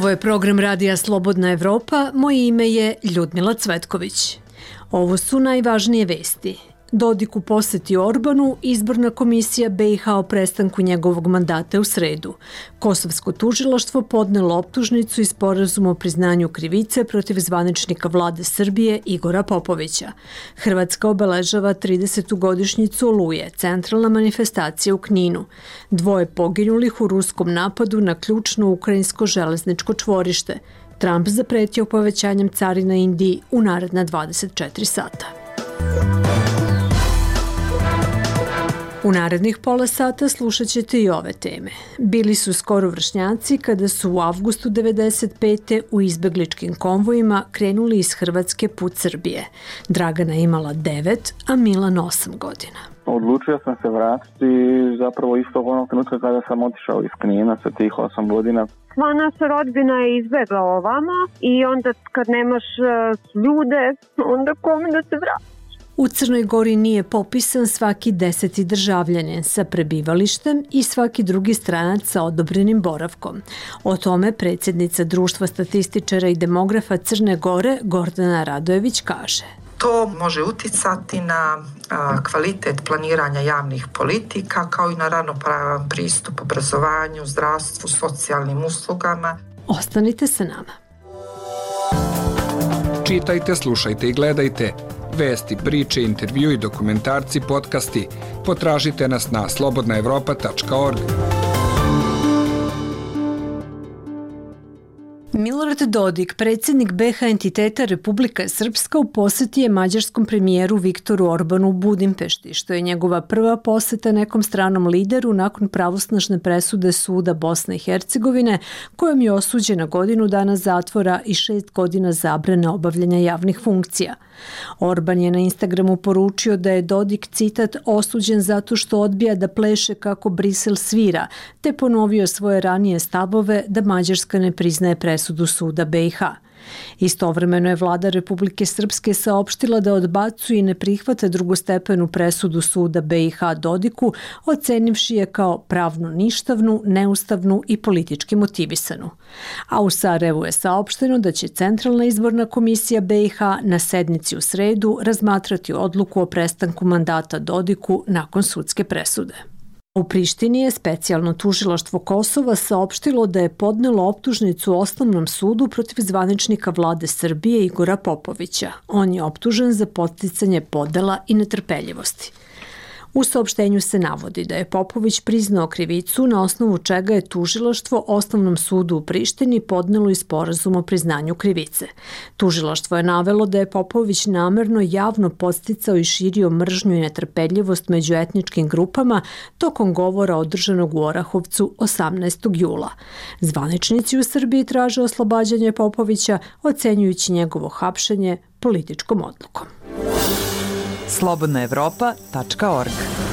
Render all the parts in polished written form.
Ovo je program Radija Slobodna Evropa, moje ime je Ljudmila Cvetković. Ovo su najvažnije vesti. Dodik u poseti Orbanu, izborna komisija BiH o prestanku njegovog mandata u sredu. Kosovsko tužilaštvo podnelo optužnicu i sporazum o priznanju krivice protiv zvaničnika vlade Srbije Igora Popovića. Hrvatska obeležava 30. godišnjicu Oluje, centralna manifestacija u Kninu. 2 poginulih u ruskom napadu na ključno ukrajinsko železničko čvorište. Trump zapretio povećanjem carina Indiji u naredna 24 sata. U narednih pola sata slušat ćete i ove teme. Bili su skoro vršnjaci kada su u avgustu 1995. u izbegličkim konvojima krenuli iz Hrvatske put Srbije. Dragana imala 9, a Milan 8 godina. Odlučio sam se vratiti zapravo istog onog trenutka kada sam otišao iz Knina sa tih 8 godina. Sva naša rodbina je izbegla ovamo i onda kad nemaš ljude, onda kome da se vrati? U Crnoj Gori nije popisan svaki 10. državljanin sa prebivalištem i svaki drugi stranac sa odobrenim boravkom. O tome predsjednica Društva statističara i demografa Crne Gore Gordana Radojević kaže. To može uticati na kvalitet planiranja javnih politika kao i na ravnopravan pristup obrazovanju, zdravstvu, socijalnim uslugama. Ostanite sa nama. Čitajte, slušajte i gledajte. Vesti, priče, intervju i dokumentarci, podcasti. Potražite nas na slobodnaevropa.org. Milorad Dodik, predsjednik BiH entiteta Republika Srpska, u posjeti je mađarskom premijeru Viktoru Orbanu u Budimpešti, što je njegova prva posjeta nekom stranom lideru nakon pravosnažne presude suda Bosne i Hercegovine, kojom je osuđena godinu dana zatvora i 6 godina zabrane obavljanja javnih funkcija. Orban je na Instagramu poručio da je Dodik, citat, osuđen zato što odbija da pleše kako Brisel svira, te ponovio svoje ranije stavove da Mađarska ne priznaje presudu suda BiH. Istovremeno je vlada Republike Srpske saopštila da odbacuje i ne prihvata drugostepenu presudu suda BiH Dodiku, ocenivši je kao pravno ništavnu, neustavnu i politički motivisanu. A u Sarajevu je saopšteno da će Centralna izborna komisija BiH na sednici u sredu razmatrati odluku o prestanku mandata Dodiku nakon sudske presude. U Prištini je specijalno tužilaštvo Kosova saopštilo da je podnelo optužnicu Osnovnom sudu protiv zvaničnika vlade Srbije Igora Popovića. On je optužen za podsticanje podela i netrpeljivosti. U saopštenju se navodi da je Popović priznao krivicu na osnovu čega je tužilaštvo Osnovnom sudu u Prištini podnelo i sporazum o priznanju krivice. Tužilaštvo je navelo da je Popović namerno javno podsticao i širio mržnju i netrpeljivost među etničkim grupama tokom govora održanog u Orahovcu 18. jula. Zvaničnici u Srbiji traže oslobađanje Popovića, ocenjujući njegovo hapšenje političkom odlukom. slobodnaevropa.org.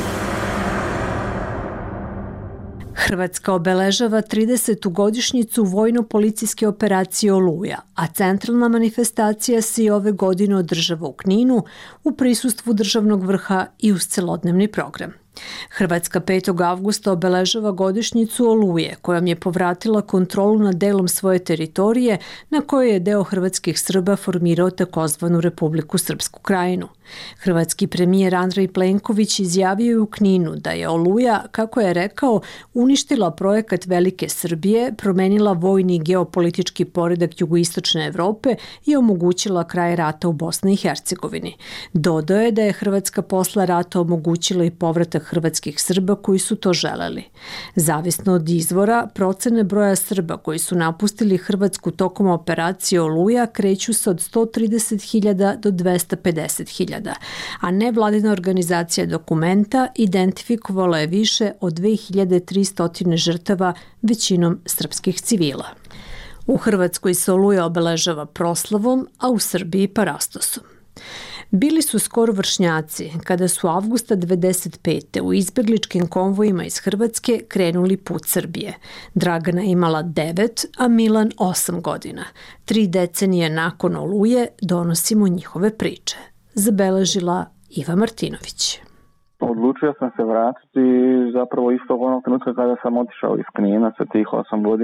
Hrvatska obeležava 30. godišnjicu vojno-policijske operacije Oluja, a centralna manifestacija se i ove godine održava u Kninu u prisustvu državnog vrha i uz celodnevni program. Hrvatska 5. avgusta obeležava godišnjicu Oluje, kojom je povratila kontrolu nad delom svoje teritorije na kojoj je deo hrvatskih Srba formirao takozvanu Republiku Srpsku Krajinu. Hrvatski premijer Andrej Plenković izjavio je u Kninu da je Oluja, kako je rekao, uništila projekat Velike Srbije, promenila vojni i geopolitički poredak jugoistočne Evrope i omogućila kraj rata u Bosni i Hercegovini. Dodao je da je Hrvatska posle rata omogućila i povratak hrvatskih Srba koji su to želeli. Zavisno od izvora, procene broja Srba koji su napustili Hrvatsku tokom operacije Oluja kreću se od 130.000 do 250.000, a nevladina organizacija Dokumenta identifikovala je više od 2300 žrtava, većinom srpskih civila. U Hrvatskoj se Oluja obeležava proslavom, a u Srbiji parastosom. Bili su skoro vršnjaci kada su avgusta 1995. u izbegličkim konvojima iz Hrvatske krenuli put Srbije. Dragana imala 9, a Milan 8 godina. 3 decenije nakon Oluje donosimo njihove priče. Zabeležila Iva Martinović. Odlučio sam se vratiti zapravo istog onog trenutka kada sam otišao iz Knina sa tih 8 godina.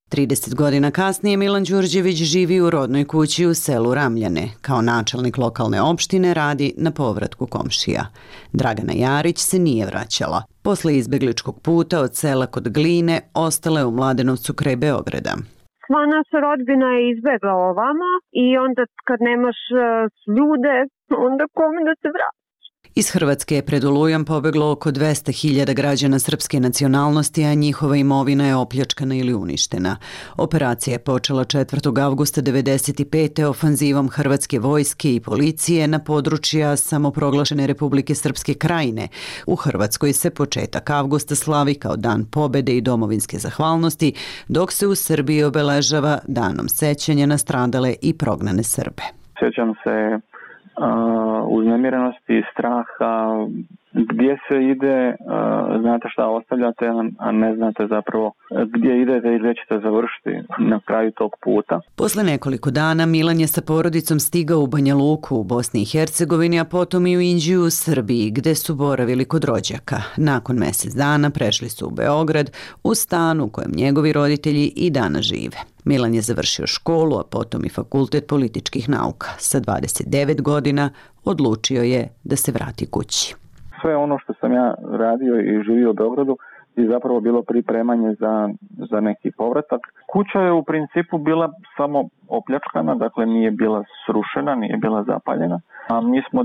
30 godina kasnije Milan Đurđević živi u rodnoj kući u selu Ramljane. Kao načelnik lokalne opštine radi na povratku komšija. Dragana Jarić se nije vraćala. Posle izbegličkog puta od sela kod Gline ostala je u Mladenovcu kraj Beograda. Sva naša rodbina je izbegla ovamo i onda kad nemaš ljude, onda kome da se vrati? Iz Hrvatske je pred Olujom pobeglo oko 200.000 građana srpske nacionalnosti, a njihova imovina je opljačkana ili uništena. Operacija je počela 4. avgusta 1995. ofanzivom Hrvatske vojske i policije na područja samoproglašene Republike Srpske Krajine. U Hrvatskoj se početak avgusta slavi kao Dan pobede i domovinske zahvalnosti, dok se u Srbiji obeležava Danom sećanja na stradale i prognane Srbe. Sjećam se uznemirenosti, straha, gdje se ide, znate šta ostavljate, a ne znate zapravo gdje idete i gdje ćete završiti na kraju tog puta. Posle nekoliko dana Milan je sa porodicom stigao u Banja Luku u Bosni i Hercegovini, a potom i u Inđiju u Srbiji, gde su boravili kod rođaka. Nakon mjesec dana prešli su u Beograd, u stan u kojem njegovi roditelji i danas žive. Milan je završio školu, a potom i fakultet političkih nauka. Sa 29 godina odlučio je da se vrati kući. Sve ono što sam ja radio i živio u Beogradu je zapravo bilo pripremanje za neki povratak. Kuća je u principu bila samo opljačkana, dakle nije bila srušena, nije bila zapaljena. A mi smo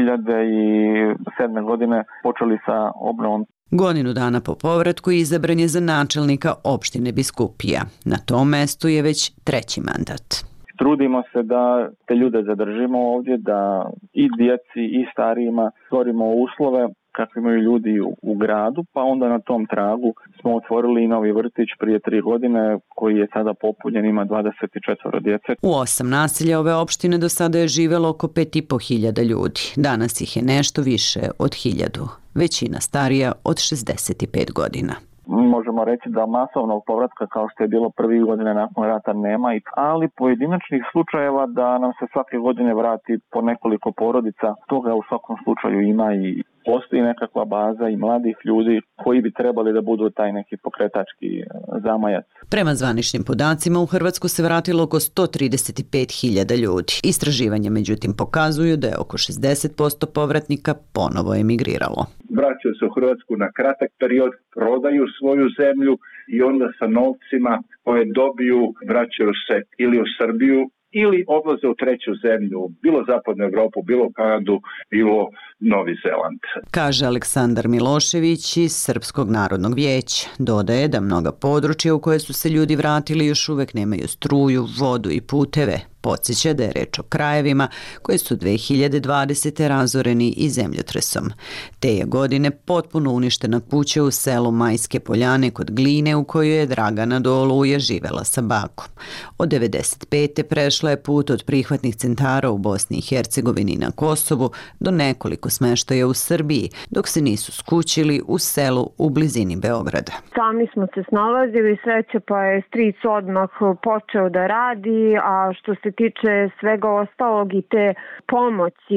2007. godine počeli sa obnovom. Godinu dana po povratku izabran je za načelnika opštine Biskupija. Na tom mestu je već 3. mandat. Trudimo se da te ljude zadržimo ovdje, da i djeci i starijima stvorimo uslove kakvi imaju ljudi u gradu, pa onda na tom tragu smo otvorili i novi vrtić prije 3 godine koji je sada popunjen, ima 24 djece. U 8 naselja ove opštine do sada je živelo oko 5.500 ljudi. Danas ih je nešto više od 1000. Većina starija od 65 godina. Možemo reći da masovnog povratka kao što je bilo prvih godine nakon rata nema, ali pojedinačnih slučajeva da nam se svake godine vrati po nekoliko porodica, toga u svakom slučaju ima i postoji nekakva baza i mladih ljudi koji bi trebali da budu taj neki pokretački zamajac. Prema zvaničnim podacima u Hrvatsku se vratilo oko 135.000 ljudi. Istraživanja međutim pokazuju da je oko 60% povratnika ponovo emigriralo. Vraćaju se u Hrvatsku na kratak period, prodaju svoju zemlju i onda sa novcima koje dobiju vraćaju se ili u Srbiju ili odlaze u treću zemlju, bilo Zapadnu Evropu, bilo Kanadu, bilo Novi Zeland. Kaže Aleksandar Milošević iz Srpskog narodnog vijeća. Dodaje da mnoga područja u koje su se ljudi vratili još uvek nemaju struju, vodu i puteve. Podsjeća da je reč o krajevima koji su 2020. razoreni i zemljotresom. Te je godine potpuno uništena kuća u selu Majske Poljane kod Gline u kojoj je Dragana do Oluje živela sa bakom. Od 1995. prešla je put od prihvatnih centara u Bosni i Hercegovini na Kosovu do nekoliko smeštaja u Srbiji, dok se nisu skućili u selu u blizini Beograda. Sami smo se snalazili, sreće pa je stric odmah počeo da radi, a što se tiče svega ostalog i te pomoći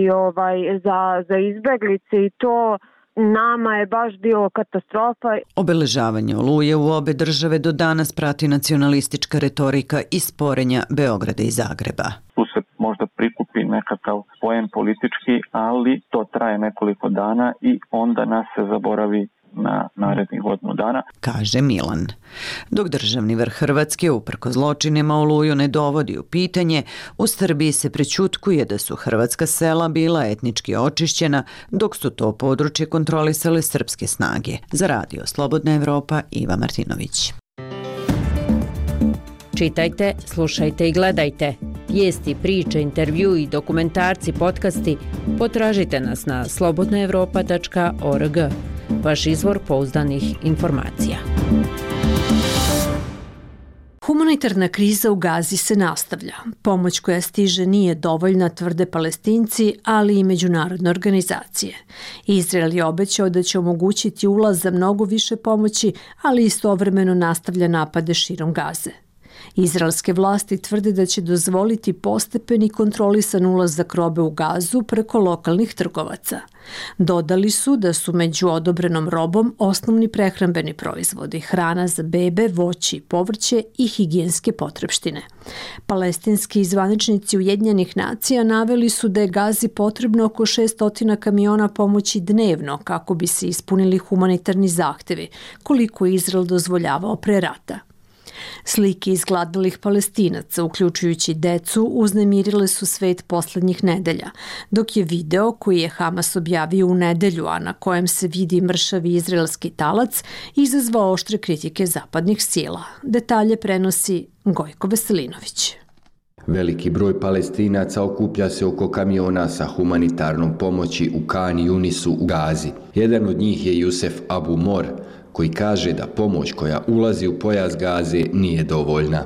za izbeglice i to nama je baš bilo katastrofa. Obeležavanje Oluje u obe države do danas prati nacionalistička retorika i sporenja Beograda i Zagreba. Tu se možda prikupi nekakav poen politički, ali to traje nekoliko dana i onda nas se zaboravi na narednih godinu dana, kaže Milan. Dok državni vrh Hrvatske uprko zločinima Oluju ne dovodi u pitanje, u Srbiji se prećutkuje da su hrvatska sela bila etnički očišćena, dok su to područje kontrolisale srpske snage. Za Radio Slobodna Evropa, Iva Martinović. Čitajte, slušajte i gledajte. Vijesti, priče, intervju i dokumentarci, podcasti potražite nas na slobodnaevropa.org. Vaš izvor pouzdanih informacija. Humanitarna kriza u Gazi se nastavlja. Pomoć koja stiže nije dovoljna, tvrde Palestinci, ali i međunarodne organizacije. Izrael je obećao da će omogućiti ulaz za mnogo više pomoći, ali istovremeno nastavlja napade širom Gaze. Izraelske vlasti tvrde da će dozvoliti postepeni kontrolisan ulazak robe u Gazu preko lokalnih trgovaca. Dodali su da su među odobrenom robom osnovni prehrambeni proizvodi, hrana za bebe, voće i povrće i higijenske potrepštine. Palestinski zvaničnici Ujedinjenih nacija naveli su da je Gazi potrebno oko 600 kamiona pomoći dnevno kako bi se ispunili humanitarni zahtevi, koliko je Izrael dozvoljavao pre rata. Slike izgladnelih Palestinaca, uključujući decu, uznemirile su svet poslednjih nedelja, dok je video koji je Hamas objavio u nedelju, a na kojem se vidi mršavi izraelski talac, izazvao oštre kritike zapadnih sila. Detalje prenosi Gojko Veselinović. Veliki broj Palestinaca okuplja se oko kamiona sa humanitarnom pomoći u Kan Yunisu u Gazi. Jedan od njih je Jusef Abu Mor, koji kaže da pomoć koja ulazi u pojas Gaze nije dovoljna.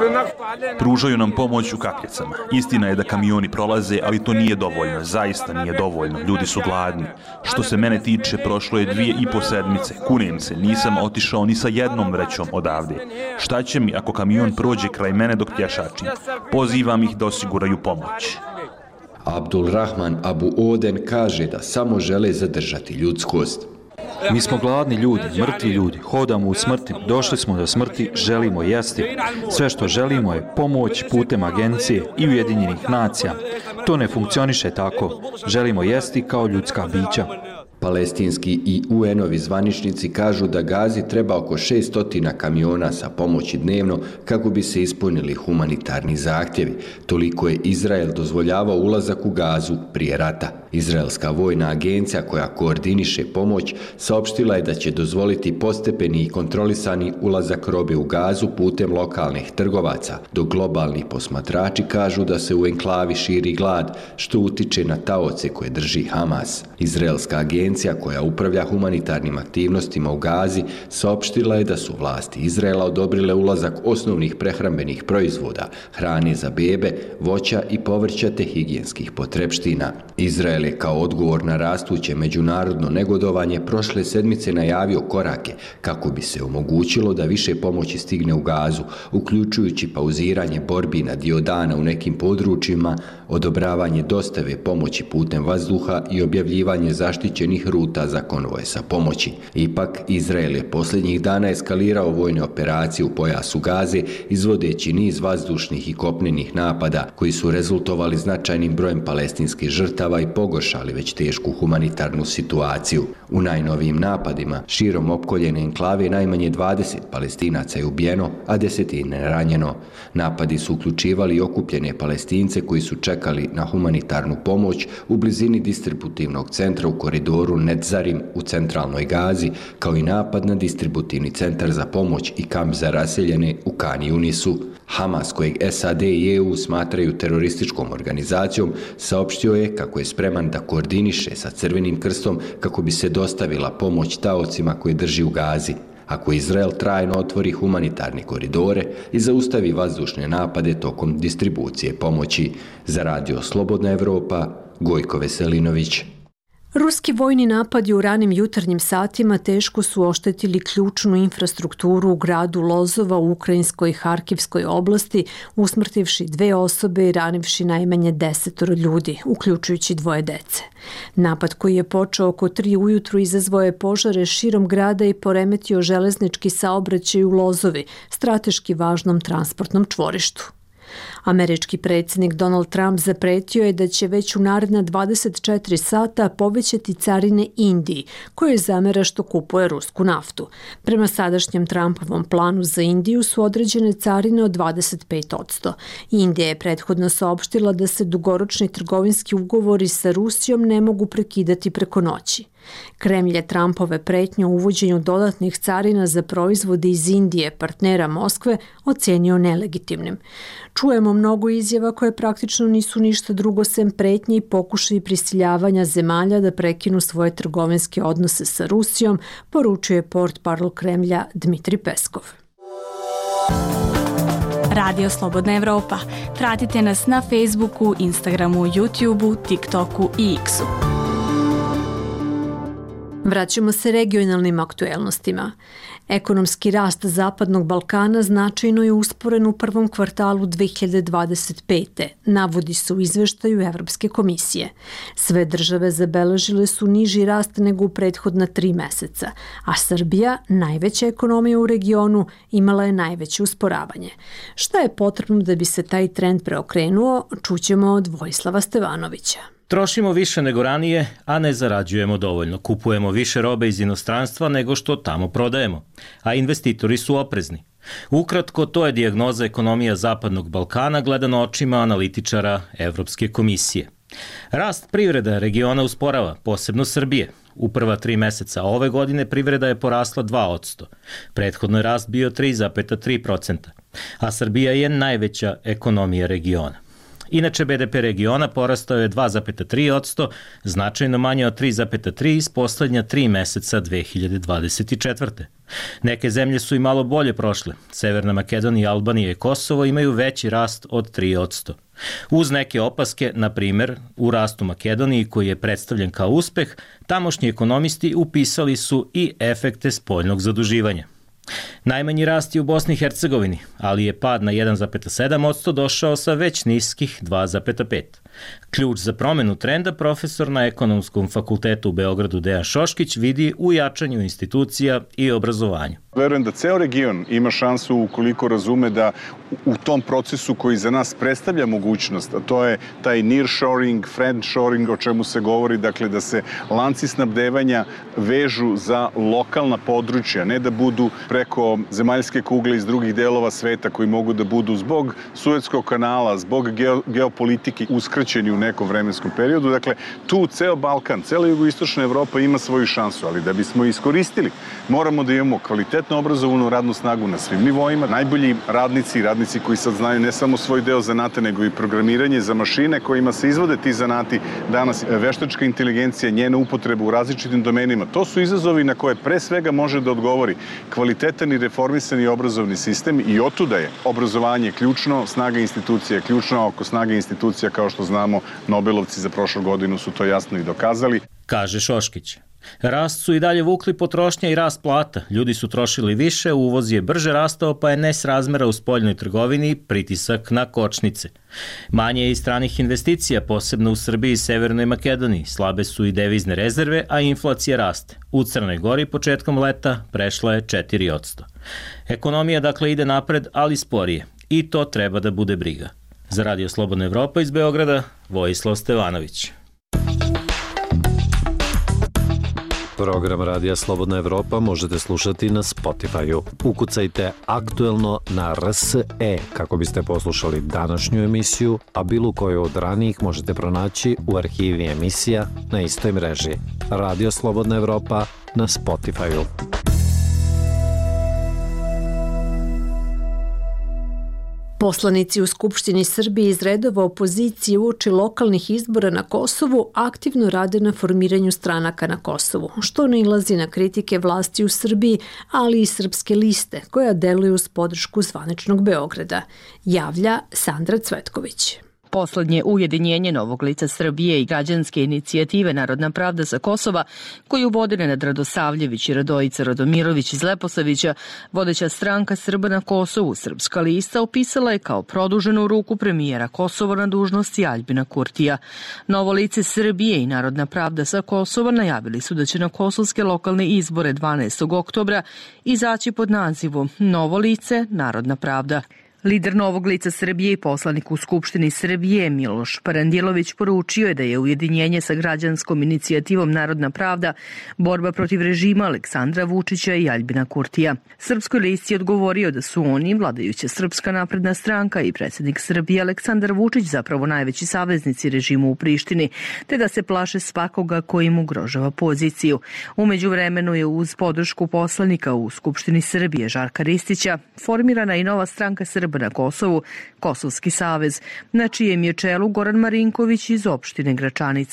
Pružaju nam pomoć u kapljicama. Istina je da kamioni prolaze, ali to nije dovoljno. Zaista nije dovoljno. Ljudi su gladni. Što se mene tiče, prošlo je 2,5 sedmice. Kunem se, nisam otišao ni sa jednom vrećom odavde. Šta će mi ako kamion prođe kraj mene dok pješačim? Pozivam ih da osiguraju pomoć. Abdul Rahman Abu Oden kaže da samo žele zadržati ljudskost. Mi smo gladni ljudi, mrtvi ljudi, hodamo u smrti, došli smo do smrti, želimo jesti. Sve što želimo je pomoć putem agencije i Ujedinjenih nacija. To ne funkcioniše tako. Želimo jesti kao ljudska bića. Palestinski i UN-ovi zvaničnici kažu da Gazi treba oko 600 kamiona sa pomoći dnevno kako bi se ispunili humanitarni zahtjevi. Toliko je Izrael dozvoljavao ulazak u Gazu prije rata. Izraelska vojna agencija koja koordiniše pomoć saopštila je da će dozvoliti postepeni i kontrolisani ulazak robe u Gazu putem lokalnih trgovaca, dok globalni posmatrači kažu da se u enklavi širi glad, što utiče na taoce koje drži Hamas. Izraelska agencija koja upravlja humanitarnim aktivnostima u Gazi saopštila je da su vlasti Izraela odobrile ulazak osnovnih prehrambenih proizvoda, hrane za bebe, voća i povrća te higijenskih potrepština. Izrael je kao odgovor na rastuće međunarodno negodovanje prošle sedmice najavio korake kako bi se omogućilo da više pomoći stigne u Gazu, uključujući pauziranje borbi na dio dana u nekim područjima, odobravanje dostave pomoći putem vazduha i objavljivanje zaštićenih ruta za konvoje sa pomoći. Ipak, Izrael je posljednjih dana eskalirao vojne operacije u pojasu Gaze, izvodeći niz vazdušnih i kopnenih napada koji su rezultovali značajnim brojem palestinskih žrtava i pogoršali već tešku humanitarnu situaciju. U najnovijim napadima širom opkoljene enklave najmanje 20 Palestinaca je ubijeno, a desetine ranjeno. Napadi su uključivali i okupljene Palestince koji su čekali na humanitarnu pomoć u blizini distributivnog centra u koridoru Netzarim u centralnoj Gazi, kao i napad na distributivni centar za pomoć i kamp za raseljene u Kan Yunisu. Hamas, kojeg SAD i EU smatraju terorističkom organizacijom, saopštio je kako je spreman da koordiniše sa Crvenim krstom kako bi se dostavila pomoć taocima koje drži u Gazi. Ako Izrael trajno otvori humanitarne koridore i zaustavi vazdušne napade tokom distribucije pomoći. Za Radio Slobodna Evropa, Gojko Veselinović. Ruski vojni napadi u ranim jutarnjim satima teško su oštetili ključnu infrastrukturu u gradu Lozova u ukrajinskoj Harkivskoj oblasti, usmrtivši 2 osobe i ranivši najmanje 10 ljudi, uključujući 2 dece. Napad koji je počeo oko 3 ujutru izazvao je požare širom grada i poremetio železnički saobraćaj u Lozovi, strateški važnom transportnom čvorištu. Američki predsjednik Donald Trump zapretio je da će već u naredna 24 sata povećati carine Indiji, koje zamera što kupuje rusku naftu. Prema sadašnjem Trumpovom planu za Indiju su određene carine od 25%. Indija je prethodno saopštila da se dugoročni trgovinski ugovori sa Rusijom ne mogu prekidati preko noći. Kremlj je Trumpove pretnje o uvođenju dodatnih carina za proizvode iz Indije, partnera Moskve, ocenio nelegitimnim. Čujemo mnogo izjava koje praktično nisu ništa drugo sem pretnje i pokušaji prisiljavanja zemalja da prekinu svoje trgovinske odnose sa Rusijom, poručuje portparol Kremlja Dmitri Peskov. Radio Slobodna Evropa. Pratite nas na Facebooku, Instagramu, YouTubeu, TikToku i X-u. Vraćamo se regionalnim aktuelnostima. Ekonomski rast Zapadnog Balkana značajno je usporen u prvom kvartalu 2025. navodi se u izveštaju Evropske komisije. Sve države zabeležile su niži rast nego u prethodna 3 meseca, a Srbija, najveća ekonomija u regionu, imala je najveće usporavanje. Šta je potrebno da bi se taj trend preokrenuo, čućemo od Vojislava Stevanovića. Trošimo više nego ranije, a ne zarađujemo dovoljno. Kupujemo više robe iz inostranstva nego što tamo prodajemo, a investitori su oprezni. Ukratko, to je dijagnoza ekonomija Zapadnog Balkana gledano očima analitičara Evropske komisije. Rast privreda regiona usporava, posebno Srbije. U prva 3 meseca ove godine privreda je porasla 2%. Prethodno je rast bio 3,3%, a Srbija je najveća ekonomija regiona. Inače, BDP regiona porastao je 2,3%, značajno manje od 3,3% iz poslednja 3 meseca 2024. Neke zemlje su i malo bolje prošle. Severna Makedonija, Albanija i Kosovo imaju veći rast od 3%. Uz neke opaske, na primer, u rastu Makedoniji koji je predstavljen kao uspeh, tamošnji ekonomisti upisali su i efekte spoljnog zaduživanja. Najmanji rast je u Bosni i Hercegovini, ali je pad na 1,7% došao sa već niskih 2,5%. Ključ za promenu trenda profesor na Ekonomskom fakultetu u Beogradu Dejan Šoškić vidi u jačanju institucija i obrazovanju. Verujem da ceo region ima šansu ukoliko razume da u tom procesu koji za nas predstavlja mogućnost, a to je taj nearshoring, friendshoring, o čemu se govori, dakle da se lanci snabdevanja vežu za lokalna područja, ne da budu preko zemaljske kugle iz drugih delova sveta koji mogu da budu zbog Suetskog kanala, zbog geopolitike uskraćeni u nekom vremenskom periodu. Dakle, tu ceo Balkan, cela jugoistočna Evropa ima svoju šansu, ali da bismo iskoristili, moramo da imamo kvalitetno obrazovanu radnu snagu na svim nivoima. Najbolji radnici koji sad znaju ne samo svoj deo zanata, nego i programiranje za mašine kojima se izvode ti zanati. Danas veštačka inteligencija, njena upotreba u različitim domenima. To su izazovi na koje pre svega može da odgovori kvalitetan i reformisani obrazovni sistem i otuda je obrazovanje ključno, snaga institucija je ključna. Oko snage institucija, kao što znamo, Nobelovci za prošlu godinu su to jasno i dokazali. Kaže Šoškić. Rast su i dalje vukli potrošnja i rast plata. Ljudi su trošili više, uvoz je brže rastao, pa je nesrazmera u spoljnoj trgovini pritisak na kočnice. Manje je i stranih investicija, posebno u Srbiji i Severnoj Makedoniji. Slabe su i devizne rezerve, a inflacija raste. U Crnoj Gori početkom leta prešla je 4%. Ekonomija dakle ide napred, ali sporije. I to treba da bude briga. Za Radio Slobodna Evropa iz Beograda, Vojislav Stevanović. Program Radija Slobodna Evropa možete slušati na Spotify-u. Ukucajte aktuelno na RSE kako biste poslušali današnju emisiju, a bilo koju od ranijih možete pronaći u arhivi emisija na istoj mreži. Radio Slobodna Evropa na Spotify-u. Poslanici u Skupštini Srbije iz redova opozicije uoči lokalnih izbora na Kosovu aktivno rade na formiranju stranaka na Kosovu, što nailazi na kritike vlasti u Srbiji, ali i Srpske liste, koja deluju uz podršku zvaničnog Beograda, javlja Sandra Cvetković. Poslednje ujedinjenje Novog lica Srbije i građanske inicijative Narodna pravda sa Kosova, koju vode Nenad Radosavljević i Radojica Radomirović iz Leposavića, vodeća stranka Srba na Kosovu, Srpska lista, opisala je kao produženu ruku premijera Kosova na dužnosti Aljbina Kurtija. Novo lice Srbije i Narodna pravda sa Kosova najavili su da će na kosovske lokalne izbore 12. oktobra izaći pod nazivom Novo lice, Narodna pravda. Lider Novog lica Srbije i poslanik u Skupštini Srbije Miloš Parandilović poručio je da je ujedinjenje sa građanskom inicijativom Narodna pravda borba protiv režima Aleksandra Vučića i Aljbina Kurtija. Srpskoj listi je odgovorio da su oni, vladajuća Srpska napredna stranka i predsjednik Srbije Aleksandar Vučić, zapravo najveći saveznici režimu u Prištini, te da se plaše svakoga koji im ugrožava poziciju. U međuvremenu je uz podršku poslanika u Skupštini Srbije Žarka Ristića formirana i nova stranka Srba na Kosovu, Kosovski savez, na čijem je čelu Goran Marinković iz opštine Gračanica.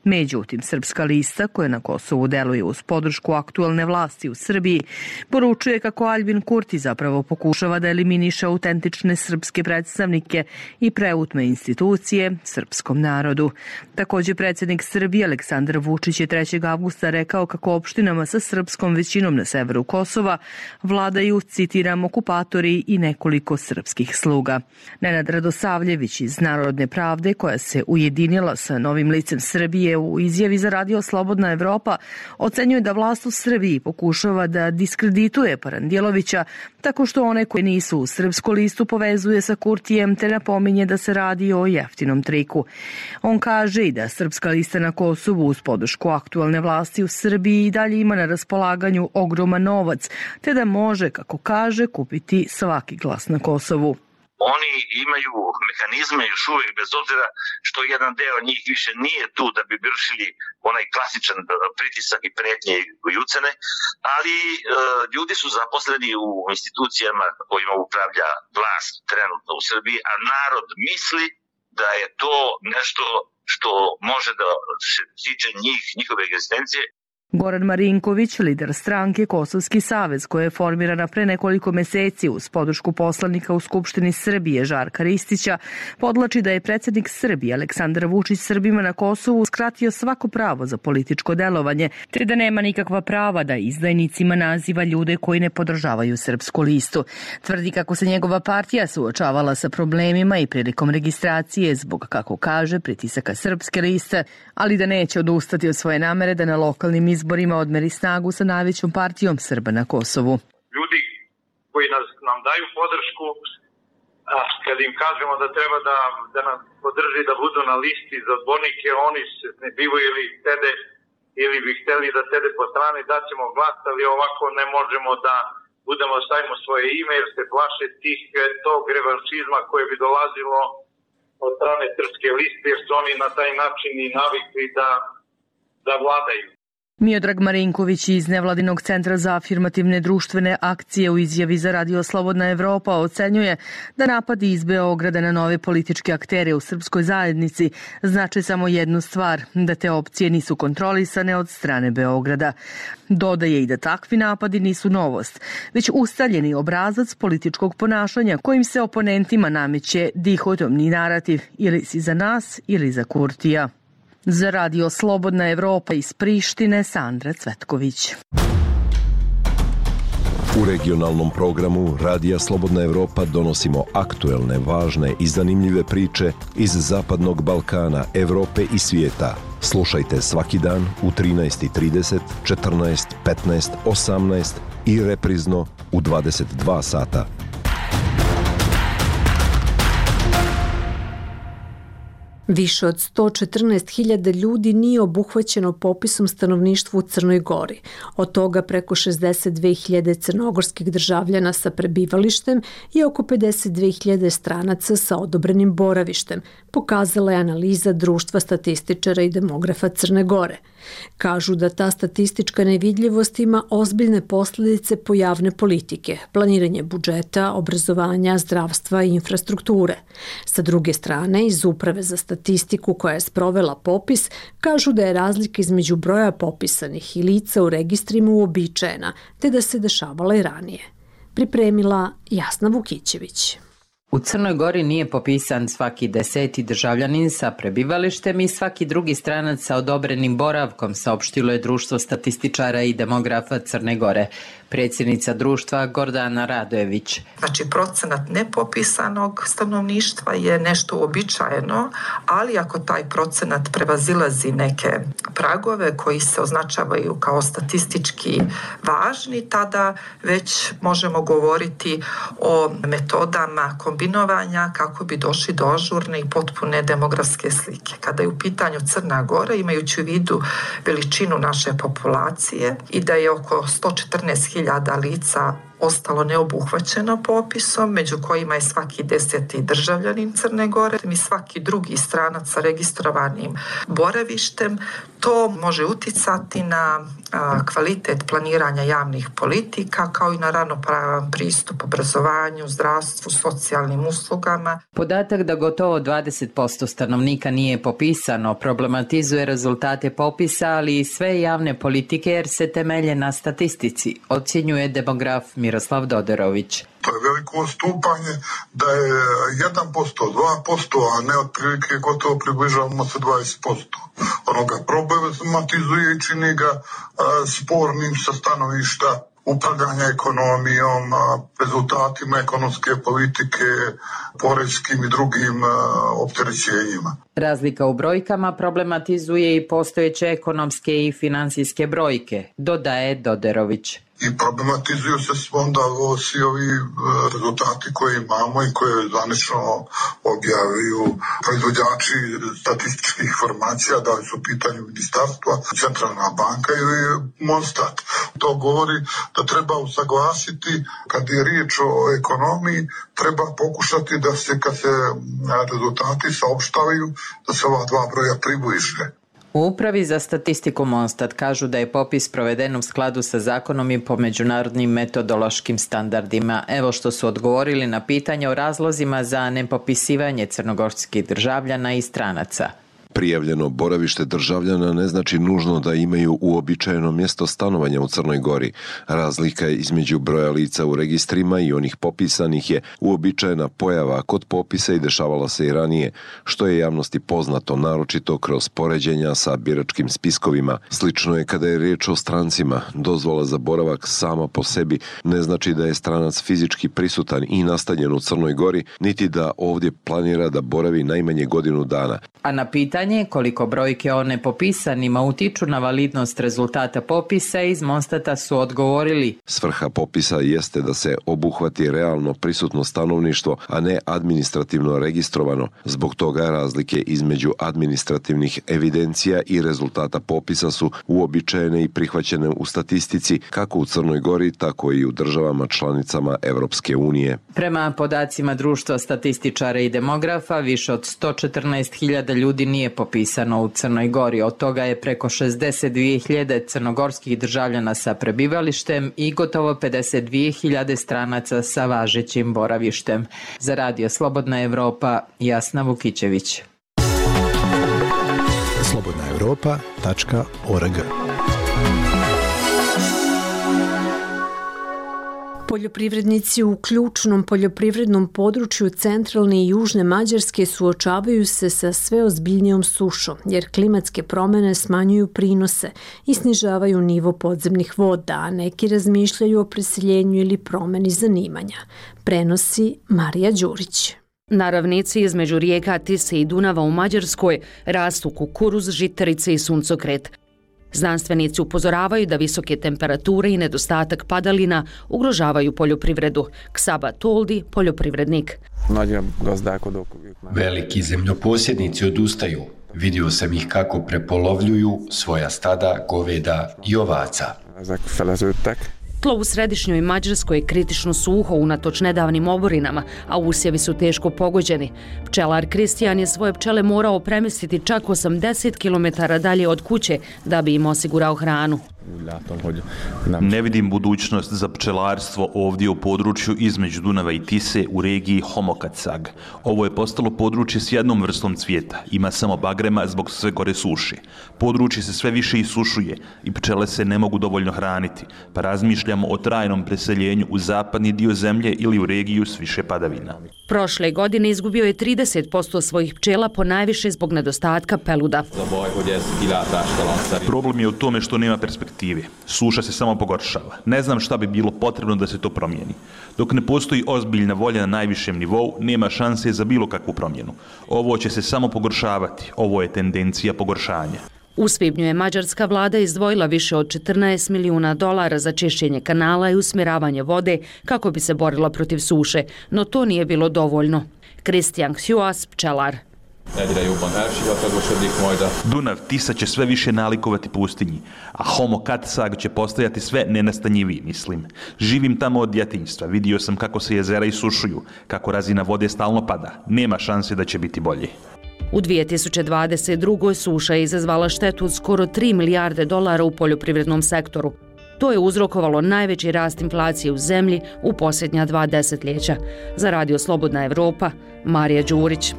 Međutim, Srpska lista, koja na Kosovu deluje uz podršku aktuelne vlasti u Srbiji, poručuje kako Aljbin Kurti zapravo pokušava da eliminiše autentične srpske predstavnike i preutme institucije srpskom narodu. Također, predsjednik Srbije Aleksandar Vučić je 3. avgusta rekao kako opštinama sa srpskom većinom na severu Kosova vladaju, citiram, okupatori i nekoliko srpskih sluga. Nenad Radosavljević iz Narodne pravde, koja se ujedinila sa novim licem Srbije, u izjavi za Radio Slobodna Evropa ocenjuje da vlast u Srbiji pokušava da diskredituje Parandjelovića tako što one koji nisu u srpsku listu povezuje sa Kurtijem te napominje da se radi o jeftinom triku. On kaže i da Srpska lista na Kosovu uz podršku aktuelne vlasti u Srbiji i dalje ima na raspolaganju ogroman novac te da može, kako kaže, kupiti svaki glas na Kosovu. Oni imaju mehanizme još uvijek, bez obzira što jedan deo njih više nije tu da bi vršili onaj klasičan pritisak i pretnje i ucene, ali ljudi su zaposleni u institucijama kojima upravlja vlast trenutno u Srbiji, a narod misli da je to nešto što može da se tiče njih, njihove egzistencije. Goran Marinković, lider stranke Kosovski savez, koja je formirana pre nekoliko meseci uz podršku poslanika u Skupštini Srbije Žarka Ristića, podlači da je predsjednik Srbije Aleksandar Vučić Srbima na Kosovu uskratio svako pravo za političko delovanje, te da nema nikakva prava da izdajnicima naziva ljude koji ne podržavaju srpsku listu. Tvrdi kako se njegova partija suočavala sa problemima i prilikom registracije zbog, kako kaže, pritisaka srpske liste, ali da neće odustati od svoje namere da na lokalnim izborima odmeri snagu sa najvećom partijom Srba na Kosovu. Ljudi koji nam daju podršku, kad im kažemo da treba da nas podrži da budu na listi za odbornike, oni se ne bivaju ili bi hteli da sede po strani, da ćemo glas, ali ovako ne možemo da budemo stavimo svoje ime jer se plaše tog revanšizma koje bi dolazilo od strane srpske liste, jer su oni na taj način i navikli da vladaju. Miodrag Marinković iz Nevladinog centra za afirmativne društvene akcije u izjavi za Radio Slobodna Evropa ocenjuje da napadi iz Beograda na nove političke aktere u srpskoj zajednici znače samo jednu stvar, da te opcije nisu kontrolisane od strane Beograda. Dodaje i da takvi napadi nisu novost, već ustaljeni obrazac političkog ponašanja kojim se oponentima nameće dihotomni narativ ili si za nas ili za Kurtija. Za Radio Slobodna Evropa iz Prištine, Sandra Cvetković. U regionalnom programu Radija Slobodna Evropa donosimo aktuelne, važne i zanimljive priče iz Zapadnog Balkana, Evrope i svijeta. Slušajte svaki dan u 13:30, 14, 15, 18 i reprizno u 22 sata. Više od 114.000 ljudi nije obuhvaćeno popisom stanovništva u Crnoj Gori. Od toga preko 62.000 crnogorskih državljana sa prebivalištem i oko 52.000 stranaca sa odobrenim boravištem, pokazala je analiza Društva statističara i demografa Crne Gore. Kažu da ta statistička nevidljivost ima ozbiljne posljedice po javne politike, planiranje budžeta, obrazovanja, zdravstva i infrastrukture. Sa druge strane, iz Uprave za statistiku koja je sprovela popis, kažu da je razlika između broja popisanih i lica u registrima uobičajena, te da se dešavala i ranije. Pripremila Jasna Vukićević. U Crnoj Gori nije popisan svaki 10. državljanin sa prebivalištem i svaki drugi stranac sa odobrenim boravkom, saopštilo je Društvo statističara i demografa Crne Gore. Predsjednica društva Gordana Radojević. Znači, procenat nepopisanog stanovništva je nešto uobičajeno, ali ako taj procenat prevazilazi neke pragove koji se označavaju kao statistički važni, tada već možemo govoriti o metodama kombinovanja kako bi došli do ažurne i potpune demografske slike. Kada je u pitanju Crna Gora, imajući u vidu veličinu naše populacije i da je oko 114.000 lica ostalo neobuhvaćeno popisom, među kojima je svaki 10. državljanin Crne Gore i svaki drugi stranac sa registrovanim boravištem. To može uticati na kvalitet planiranja javnih politika, kao i na ravnopravan pristup obrazovanju, zdravstvu, socijalnim uslugama. Podatak da gotovo 20% stanovnika nije popisano problematizuje rezultate popisa, ali i sve javne politike jer se temelje na statistici, ocjenjuje demograf Miroslav Doderović. To je veliko odstupanje da je 1%, 2%, a ne otprilike gotovo približavamo se 20%. Onoga problematizuje i čini ga spornim sa stanovišta upravljanja ekonomijom, rezultatima ekonomske politike, poreskim i drugim opterećenjima. Razlika u brojkama problematizuje i postojeće ekonomske i finansijske brojke, dodaje Doderović. I problematizuju se onda svi ovi rezultati koje imamo i koje zvanično objavljuju proizvođači statističkih informacija, da li su u pitanju ministarstva, Centralna banka ili Monstat. To govori da treba usaglasiti, kad je riječ o ekonomiji, treba pokušati da se, kad se rezultati saopštavaju, da se ova dva broja približe. U Upravi za statistiku Monstat kažu da je popis proveden u skladu sa zakonom i po međunarodnim metodološkim standardima. Evo što su odgovorili na pitanje o razlozima za nepopisivanje crnogorskih državljana i stranaca. Prijavljeno boravište državljana ne znači nužno da imaju uobičajeno mjesto stanovanja u Crnoj Gori. Razlika između broja lica u registrima i onih popisanih je uobičajena pojava kod popisa i dešavala se i ranije, što je javnosti poznato, naročito kroz poređenja sa biračkim spiskovima. Slično je kada je riječ o strancima. Dozvola za boravak sama po sebi ne znači da je stranac fizički prisutan i nastanjen u Crnoj Gori, niti da ovdje planira da boravi najmanje godinu dana. A na pitanje koliko brojke o nepopisanima utiču na validnost rezultata popisa, iz Monstata su odgovorili: svrha popisa jeste da se obuhvati realno prisutno stanovništvo, a ne administrativno registrovano. Zbog toga razlike između administrativnih evidencija i rezultata popisa su uobičajene i prihvaćene u statistici kako u Crnoj Gori, tako i u državama članicama Evropske unije. Prema podacima Društva statističara i demografa, više od 114.000 ljudi nije popisano u Crnoj Gori. Od toga je preko 62.000 crnogorskih državljana sa prebivalištem i gotovo 52.000 stranaca sa važećim boravištem. Za Radio Slobodna Evropa, Jasna Vukićević. slobodnaevropa.org. Poljoprivrednici u ključnom poljoprivrednom području centralne i južne Mađarske suočavaju se sa sve ozbiljnijom sušom, jer klimatske promjene smanjuju prinose i snižavaju nivo podzemnih voda, a neki razmišljaju o preseljenju ili promjeni zanimanja. Prenosi Marija Đurić. Na ravnici između rijeka Tise i Dunava u Mađarskoj rastu kukuruz, žitarice i suncokret. Znanstvenici upozoravaju da visoke temperature i nedostatak padalina ugrožavaju poljoprivredu. Ksaba Toldi, poljoprivrednik. Veliki zemljoposjednici odustaju. Vidio sam ih kako prepolovljuju svoja stada, goveda i ovaca. Tlo u središnjoj Mađarskoj je kritično suho unatoč nedavnim oborinama, a usjevi su teško pogođeni. Pčelar Kristijan je svoje pčele morao premjestiti čak 80 km dalje od kuće da bi im osigurao hranu. Ne vidim budućnost za pčelarstvo ovdje u području između Dunava i Tise u regiji Homokacag. Ovo je postalo područje s jednom vrstom cvijeta. Ima samo bagrema zbog sve gore suši. Područje se sve više isušuje i pčele se ne mogu dovoljno hraniti, pa razmišljamo o trajnom preseljenju u zapadni dio zemlje ili u regiju s više padavina. Prošle godine izgubio je 30% svojih pčela, ponajviše zbog nedostatka peluda. Problem je u tome što nema perspektive. Suša se samo pogoršava. Ne znam šta bi bilo potrebno da se to promijeni. Dok ne postoji ozbiljna volja na najvišem nivou, nema šanse za bilo kakvu promjenu. Ovo će se samo pogoršavati. Ovo je tendencija pogoršanja. U svibnju je mađarska vlada izdvojila više od $14 milijuna za čišćenje kanala i usmjeravanje vode kako bi se borila protiv suše, no to nije bilo dovoljno. Kristijan Hjuas, pčelar. Egyre jobban elsivatagosodik majd. Dunav, Tisa će sve više nalikovati pustinji, a Homo Katsag će postajati sve nenastanjiviji, mislim. Živim tamo od djetinjstva, vidio sam kako se jezera isušuju, kako razina vode stalno pada. Nema šanse da će biti bolje. U 2022. suša je izazvala štetu od skoro 3 milijarde dolara u poljoprivrednom sektoru. To je uzrokovalo najveći rast inflacije u zemlji u posljednja 2 desetljeća. Za Radio Slobodna Evropa, Marija Đurić.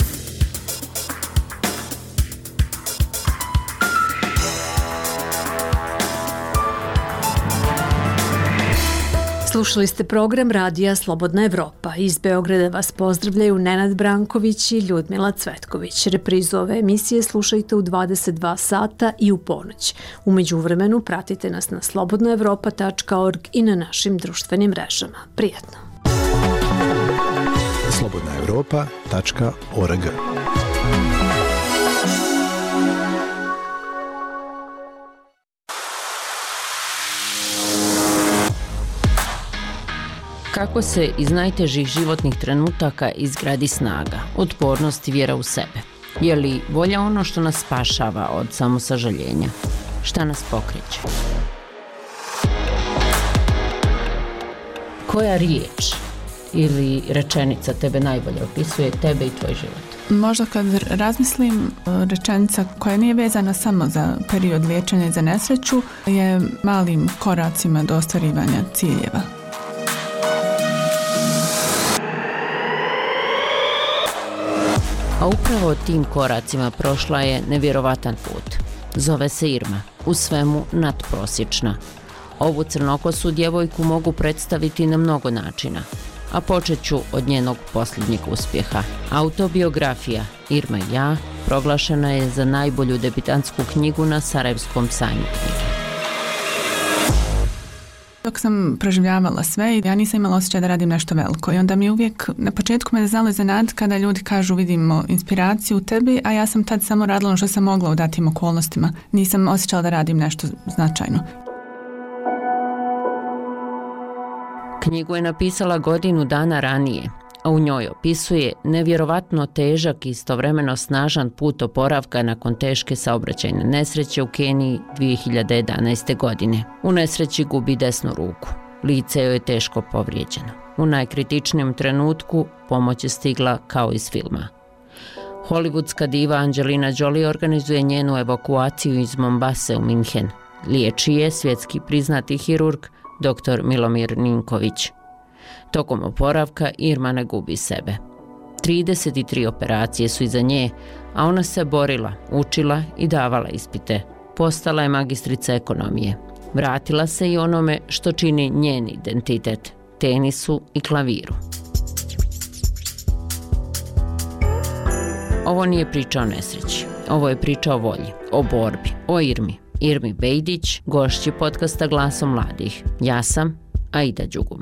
Slušali ste program Radija Slobodna Evropa. Iz Beograda vas pozdravljaju Nenad Branković i Ljudmila Cvetković. Reprizu ove emisije slušajte u 22 sata i u ponoć. U međuvremenu pratite nas na slobodnaevropa.org i na našim društvenim mrežama. Prijatno! slobodnaevropa.org. Kako se iz najtežih životnih trenutaka izgradi snaga, otpornost i vjera u sebe? Je li volja ono što nas spašava od samosažaljenja? Šta nas pokreće? Koja riječ ili rečenica tebe najbolje opisuje tebe i tvoj život? Možda kad razmislim, rečenica koja nije vezana samo za period liječenja i za nesreću je malim koracima do ostvarivanja ciljeva. A upravo tim koracima prošla je nevjerovatan put. Zove se Irma, u svemu nadprosječna. Ovu crnokosu djevojku mogu predstaviti na mnogo načina, a počet ću od njenog posljednjeg uspjeha. Autobiografija Irma i ja proglašena je za najbolju debitantsku knjigu na Sarajevskom sajmu knjige. Dok sam proživljavala sve, ja nisam imala osjećaj da radim nešto veliko i onda mi uvijek, na početku me znalo iznenaditi kada ljudi kažu vidimo inspiraciju u tebi, a ja sam tad samo radila ono što sam mogla u datim okolnostima. Nisam osjećala da radim nešto značajno. Knjigu je napisala godinu dana ranije, a u njoj opisuje nevjerovatno težak i istovremeno snažan put oporavka nakon teške saobraćajne nesreće u Keniji 2011. godine. U nesreći gubi desnu ruku. Lice joj je teško povrijeđeno. U najkritičnijem trenutku pomoć je stigla kao iz filma. Hollywoodska diva Angelina Jolie organizuje njenu evakuaciju iz Mombase u Minhen. Liječi je svjetski priznati hirurg dr. Milomir Ninković. Tokom oporavka Irma ne gubi sebe. 33 operacije su iza nje, a ona se borila, učila i davala ispite. Postala je magistrica ekonomije. Vratila se i onome što čini njen identitet, tenisu i klaviru. Ovo nije priča o nesreći. Ovo je priča o volji, o borbi, o Irmi. Irmi Bejdić, gošći podcasta Glasom mladih. Ja sam Aida Đugum.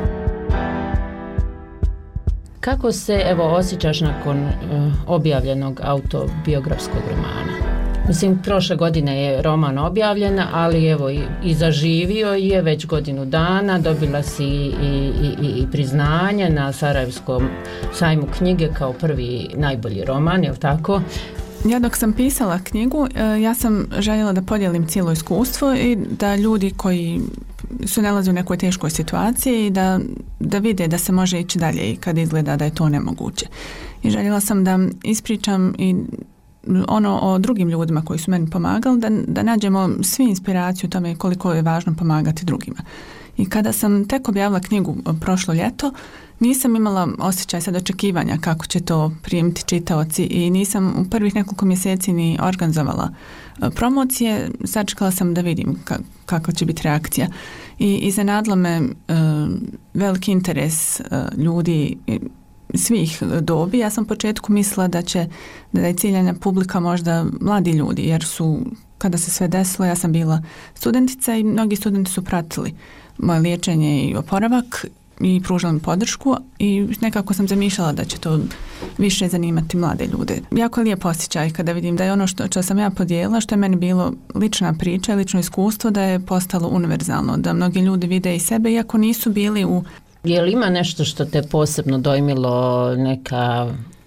Kako se osjećaš nakon objavljenog autobiografskog romana? Mislim, prošle godine je roman objavljen, ali i zaživio je već godinu dana, dobila si i priznanje na Sarajevskom sajmu knjige kao prvi najbolji roman, je li tako? Ja dok sam pisala knjigu, ja sam željela da podijelim cijelo iskustvo i da ljudi koji su nalaze u nekoj teškoj situaciji da vide da se može ići dalje i kad izgleda da je to nemoguće. I željela sam da ispričam i ono o drugim ljudima koji su meni pomagali, da nađemo svi inspiraciju u tome koliko je važno pomagati drugima. I kada sam tek objavila knjigu prošlo ljeto, nisam imala osjećaj sad očekivanja kako će to primiti čitaoci i nisam u prvih nekoliko mjeseci ni organizovala promocije. Sačekala sam da vidim kakva će biti reakcija. I iznenadilo me veliki interes ljudi svih dobi. Ja sam u početku mislila da je ciljana publika možda mladi ljudi, jer su, kada se sve desilo, ja sam bila studentica i mnogi studenti su pratili moje liječenje i oporavak i pružila mi podršku i nekako sam zamišljala da će to više zanimati mlade ljude. Jako je lijep osjećaj kada vidim da je ono što sam ja podijelila, što je meni bilo lična priča, lično iskustvo, da je postalo univerzalno, da mnogi ljudi vide i sebe iako nisu bili u... Je li ima nešto što te posebno dojmilo, neka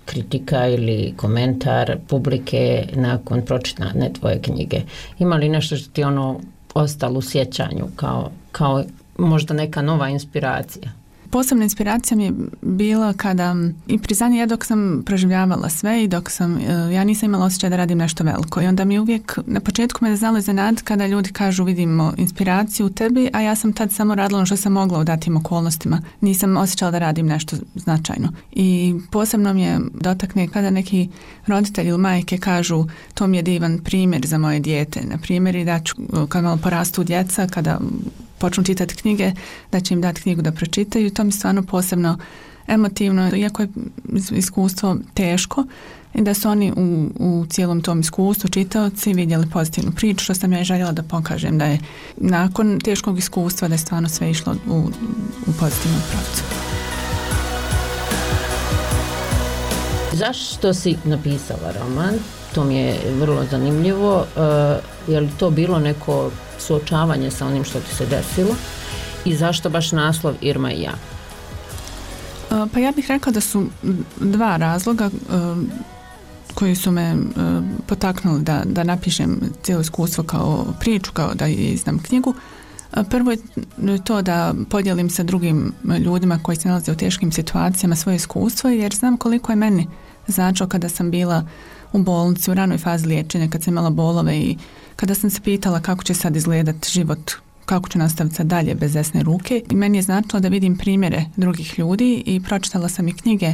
kritika ili komentar publike nakon pročitane tvoje knjige? Ima li nešto što ti ostalo u sjećanju kao možda neka nova inspiracija? Posebna inspiracija mi je bila kada, i priznanje, dok sam proživljavala sve i dok sam, ja nisam imala osjećaj da radim nešto veliko i onda mi uvijek, na početku me znalo iznenaditi kada ljudi kažu vidimo inspiraciju u tebi, a ja sam tad samo radila ono što sam mogla u datim okolnostima. Nisam osjećala da radim nešto značajno. I posebno mi je dotakne kada neki roditelji ili majke kažu to mi je divan primjer za moje dijete. Na primjer, i da ću, kad malo porastu djeca, kada počnu čitati knjige, da će im dati knjigu da pročitaju. To mi stvarno posebno emotivno, iako je iskustvo teško, i da su oni u cijelom tom iskustvu čitaoci vidjeli pozitivnu priču, što sam ja željela da pokažem da je nakon teškog iskustva da je stvarno sve išlo u pozitivnom pravcu. Zašto si napisala roman? To mi je vrlo zanimljivo. Je li to bilo neko suočavanje sa onim što ti se desilo i zašto baš naslov Irma i ja? Pa ja bih rekla da su dva razloga koji su me potaknuli da napišem cijelo iskustvo kao priču, kao da izdam knjigu. Prvo je to da podijelim sa drugim ljudima koji se nalaze u teškim situacijama svoje iskustvo, jer znam koliko je meni značilo kada sam bila u bolnici u ranoj fazi liječenja, kad sam imala bolove i kada sam se pitala kako će sad izgledati život, kako ću nastaviti sad dalje bez desne ruke. I meni je značilo da vidim primjere drugih ljudi i pročitala sam i knjige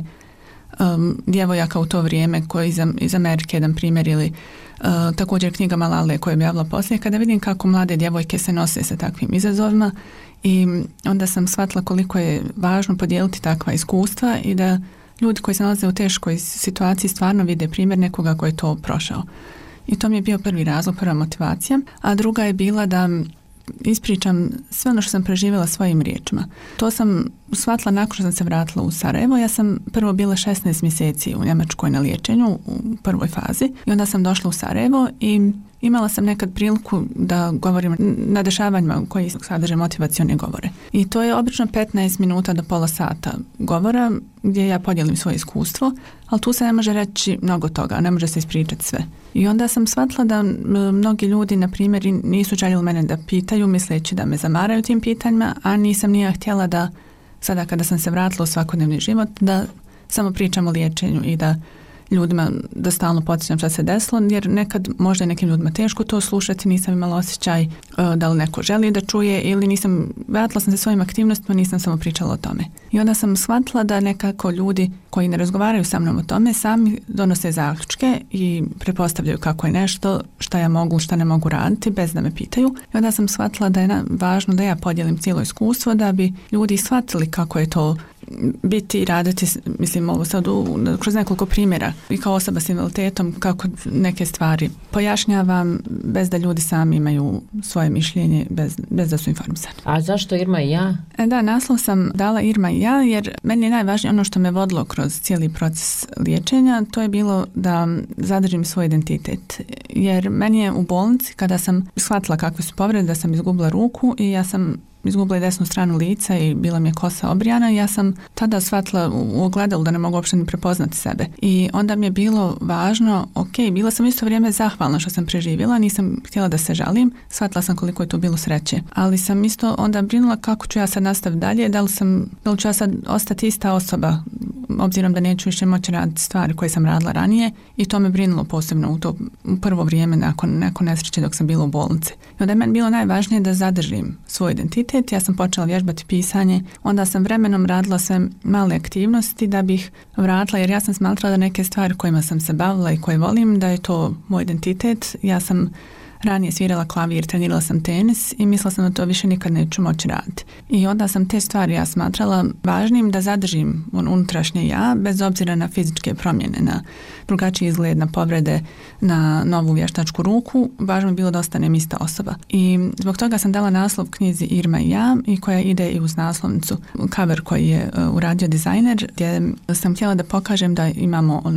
djevojaka u to vrijeme koji iz Amerike, jedan primjer, ili također knjiga Malale koja je objavila poslije, kada vidim kako mlade djevojke se nose sa takvim izazovima, i onda sam shvatila koliko je važno podijeliti takva iskustva i da ljudi koji se nalaze u teškoj situaciji stvarno vide primjer nekoga koji je to prošao. I to mi je bio prvi razlog, prva motivacija. A druga je bila da ispričam sve ono što sam preživjela svojim riječima. To sam shvatila nakon što sam se vratila u Sarajevo. Ja sam prvo bila 16 mjeseci u Njemačkoj na liječenju u prvoj fazi i onda sam došla u Sarajevo i imala sam nekad priliku da govorim na dešavanjima koji sadrže motivacione govore. I to je obično 15 minuta do pola sata govora gdje ja podijelim svoje iskustvo, ali tu se ne može reći mnogo toga, ne može se ispričati sve. I onda sam shvatila da mnogi ljudi, na primjer, nisu željeli mene da pitaju, misleći da me zamaraju tim pitanjima, a nisam nije htjela da sada kada sam se vratila u svakodnevni život, da samo pričam o liječenju i da ljudima da stalno podsjećam šta se desilo, jer nekad možda je nekim ljudima teško to slušati, nisam imala osjećaj da li neko želi da čuje ili vratila sam se svojim aktivnostima, nisam samo pričala o tome. I onda sam shvatila da nekako ljudi koji ne razgovaraju sa mnom o tome sami donose zaključke i pretpostavljaju kako je nešto, šta ja mogu, šta ne mogu raditi bez da me pitaju. I onda sam shvatila da je važno da ja podijelim cijelo iskustvo da bi ljudi shvatili kako je to biti i raditi, mislim ovo sad kroz nekoliko primjera i kao osoba s invaliditetom, kako neke stvari pojašnjavam bez da ljudi sami imaju svoje mišljenje, bez da su informisani. A zašto Irma i ja? Da, naslov sam dala Irma i ja jer meni je najvažnije ono što me vodilo kroz cijeli proces liječenja, to je bilo da zadržim svoj identitet. Jer meni je u bolnici, kada sam shvatila kakve su povrede, da sam izgubila ruku i ja sam izgubila desnu stranu lica i bila mi je kosa obrijana i ja sam tada shvatila u ogledalu da ne mogu uopšte ni prepoznati sebe. I onda mi je bilo važno, bila sam isto vrijeme zahvalna što sam preživjela, nisam htjela da se žalim, shvatila sam koliko je to bilo sreće. Ali sam isto onda brinula kako ću ja sad nastaviti dalje, da li ću ja sad ostati ista osoba, obzirom da neću više moći raditi stvari koje sam radila ranije, i to me brinulo posebno u prvo vrijeme nakon nesreće dok sam bila u bolnici. I onda je meni bilo najvažnije da zadržim svoj identitet. Ja sam počela vježbati pisanje, onda sam vremenom radila sve male aktivnosti da bih vratila, jer ja sam smatrala da neke stvari kojima sam se bavila i koje volim, da je to moj identitet. Ja sam ranije svirala klavir, trenirala sam tenis i mislila sam da to više nikad neću moći raditi. I onda sam te stvari ja smatrala važnim da zadržim unutrašnje ja, bez obzira na fizičke promjene, na drugačiji izgled, na povrede, na novu vještačku ruku. Važno je bilo da ostanem ista osoba. I zbog toga sam dala naslov knjizi Irma i ja, i koja ide i uz naslovnicu. Cover koji je uradio dizajner, gdje sam htjela da pokažem da imamo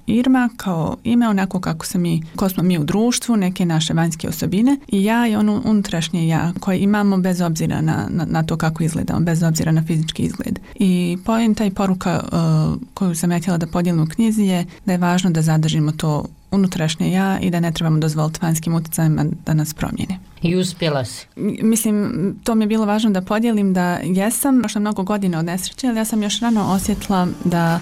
Irma kao ime, onako ko smo mi u društvu, neke naše vanjske osobine i ja i ono unutrašnje ja koje imamo bez obzira na to kako izgledamo, bez obzira na fizički izgled. I poenta i poruka koju sam ja htjela da podijelim u knjizi je da je važno da zadržimo to unutrašnje ja i da ne trebamo dozvoliti vanjskim utjecajima da nas promijene. I uspjela si? Mislim, to mi je bilo važno da podijelim da jesam, prošlo mnogo godina od nesreće, ali ja sam još rano osjetila da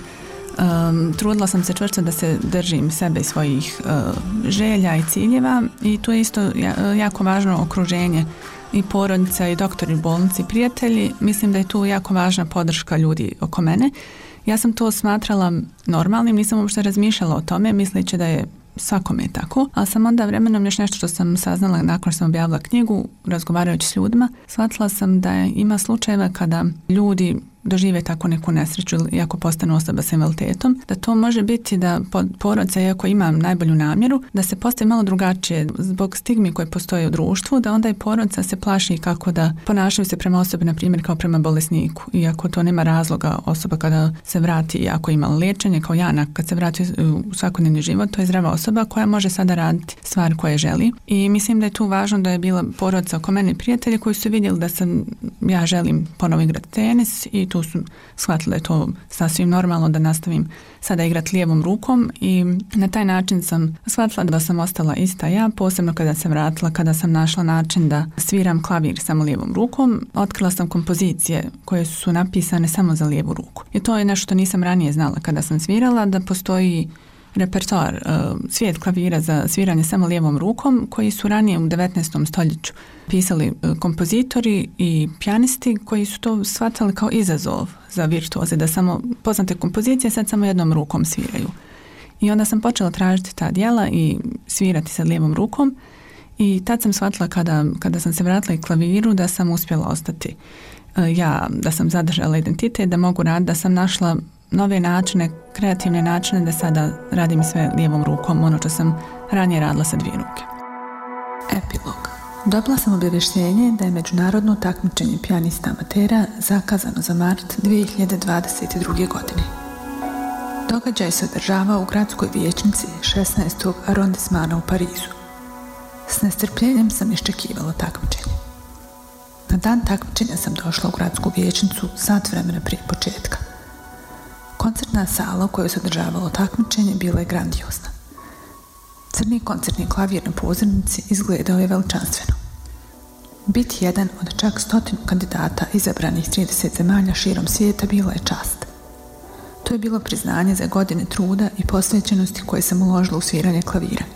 trudila sam se čvrsto da se držim sebe i svojih želja i ciljeva i tu je isto jako važno okruženje i porodica i doktori u bolnici i prijatelji. Mislim da je tu jako važna podrška ljudi oko mene. Ja sam to smatrala normalnim, nisam uopšte razmišljala o tome, misleći da je svakome tako, ali sam onda vremenom još nešto što sam saznala nakon što sam objavila knjigu, razgovarajući s ljudima, shvatila sam da ima slučajeva kada ljudi dožive tako neku nesreću ili ako postanu osoba s invaliditetom, da to može biti da porodica, iako ima najbolju namjeru, da se postavi malo drugačije zbog stigmi koje postoje u društvu, da onda i porodica se plaši kako da ponašaju se prema osobi, na primjer kao prema bolesniku. Iako to nema razloga, osoba kada se vrati, ako ima liječenje, kao Jana, kad se vrati u svakodnevni život, to je zdrava osoba koja može sada raditi stvari koje želi. I mislim da je tu važno da je bila porodica oko mene i prijatelji koji su vidjeli da ja želim ponovo igrati tenis i tu su shvatili da je to sasvim normalno da nastavim sada igrati lijevom rukom i na taj način sam shvatila da sam ostala ista ja, posebno kada sam vratila, kada sam našla način da sviram klavir samo lijevom rukom. Otkrila sam kompozicije koje su napisane samo za lijevu ruku. I to je nešto što nisam ranije znala kada sam svirala, da postoji repertoar, svijet klavira za sviranje samo lijevom rukom koji su ranije u 19. stoljeću pisali kompozitori i pijanisti koji su to shvatali kao izazov za virtuoze, da samo poznate kompozicije sad samo jednom rukom sviraju. I onda sam počela tražiti ta djela i svirati sa lijevom rukom i tad sam shvatila kada sam se vratila i klaviru da sam uspjela ostati ja, da sam zadržala identitet, da mogu raditi, da sam našla nove načine, kreativne načine da sada radim sve lijevom rukom, ono što sam ranije radila sa dvije ruke. Epilog. Dobila sam obavještenje da je međunarodno takmičenje pijanista amatera zakazano za mart 2022. godine. Događaj se održava u gradskoj vijećnici 16. arondismana u Parizu. S nestrpljenjem sam iščekivala takmičenje. Na dan takmičenja sam došla u gradsku vijećnicu sat vremena prije početka. Koncertna sala u kojoj se održavalo takmičenje bila je grandiozna. Crni koncertni klavir na pozornici izgledao je veličanstveno. Biti jedan od čak 100 kandidata izabranih 30 zemalja širom svijeta bila je čast. To je bilo priznanje za godine truda i posvećenosti koje sam uložila u sviranje klavira.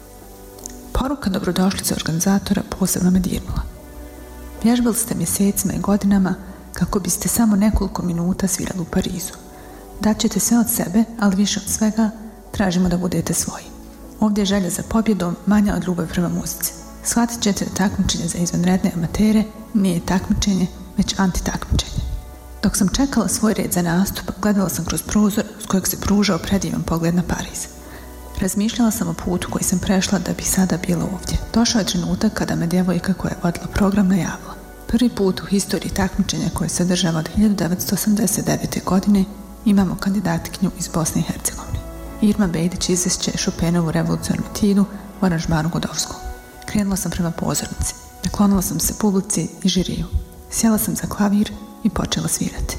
Poruka dobrodošlice organizatora posebno me dirnula. Vježbali ste mjesecima i godinama kako biste samo nekoliko minuta svirali u Parizu. Daćete sve od sebe, ali više od svega tražimo da budete svoji. Ovdje je želja za pobjedom manja od ljubavi prema muzici. Shvatit ćete da takmičenje za izvanredne amatere nije takmičenje, već antitakmičenje. Dok sam čekala svoj red za nastup, gledala sam kroz prozor s kojeg se pružao predivan pogled na Pariz. Razmišljala sam o putu koji sam prešla da bi sada bila ovdje. Došao je trenutak kada me djevojka koja je vodila program najavila. Prvi put u historiji takmičenja koje se održava od 1989. godine imamo kandidatkinju iz Bosne i Hercegovine. Irma Bejdić izvešće Chopinovu revolucionarnu etudu u aranžmanu Godovskog. Krenula sam prema pozornici. Naklonila sam se publici i žiriju. Sjela sam za klavir i počela svirati.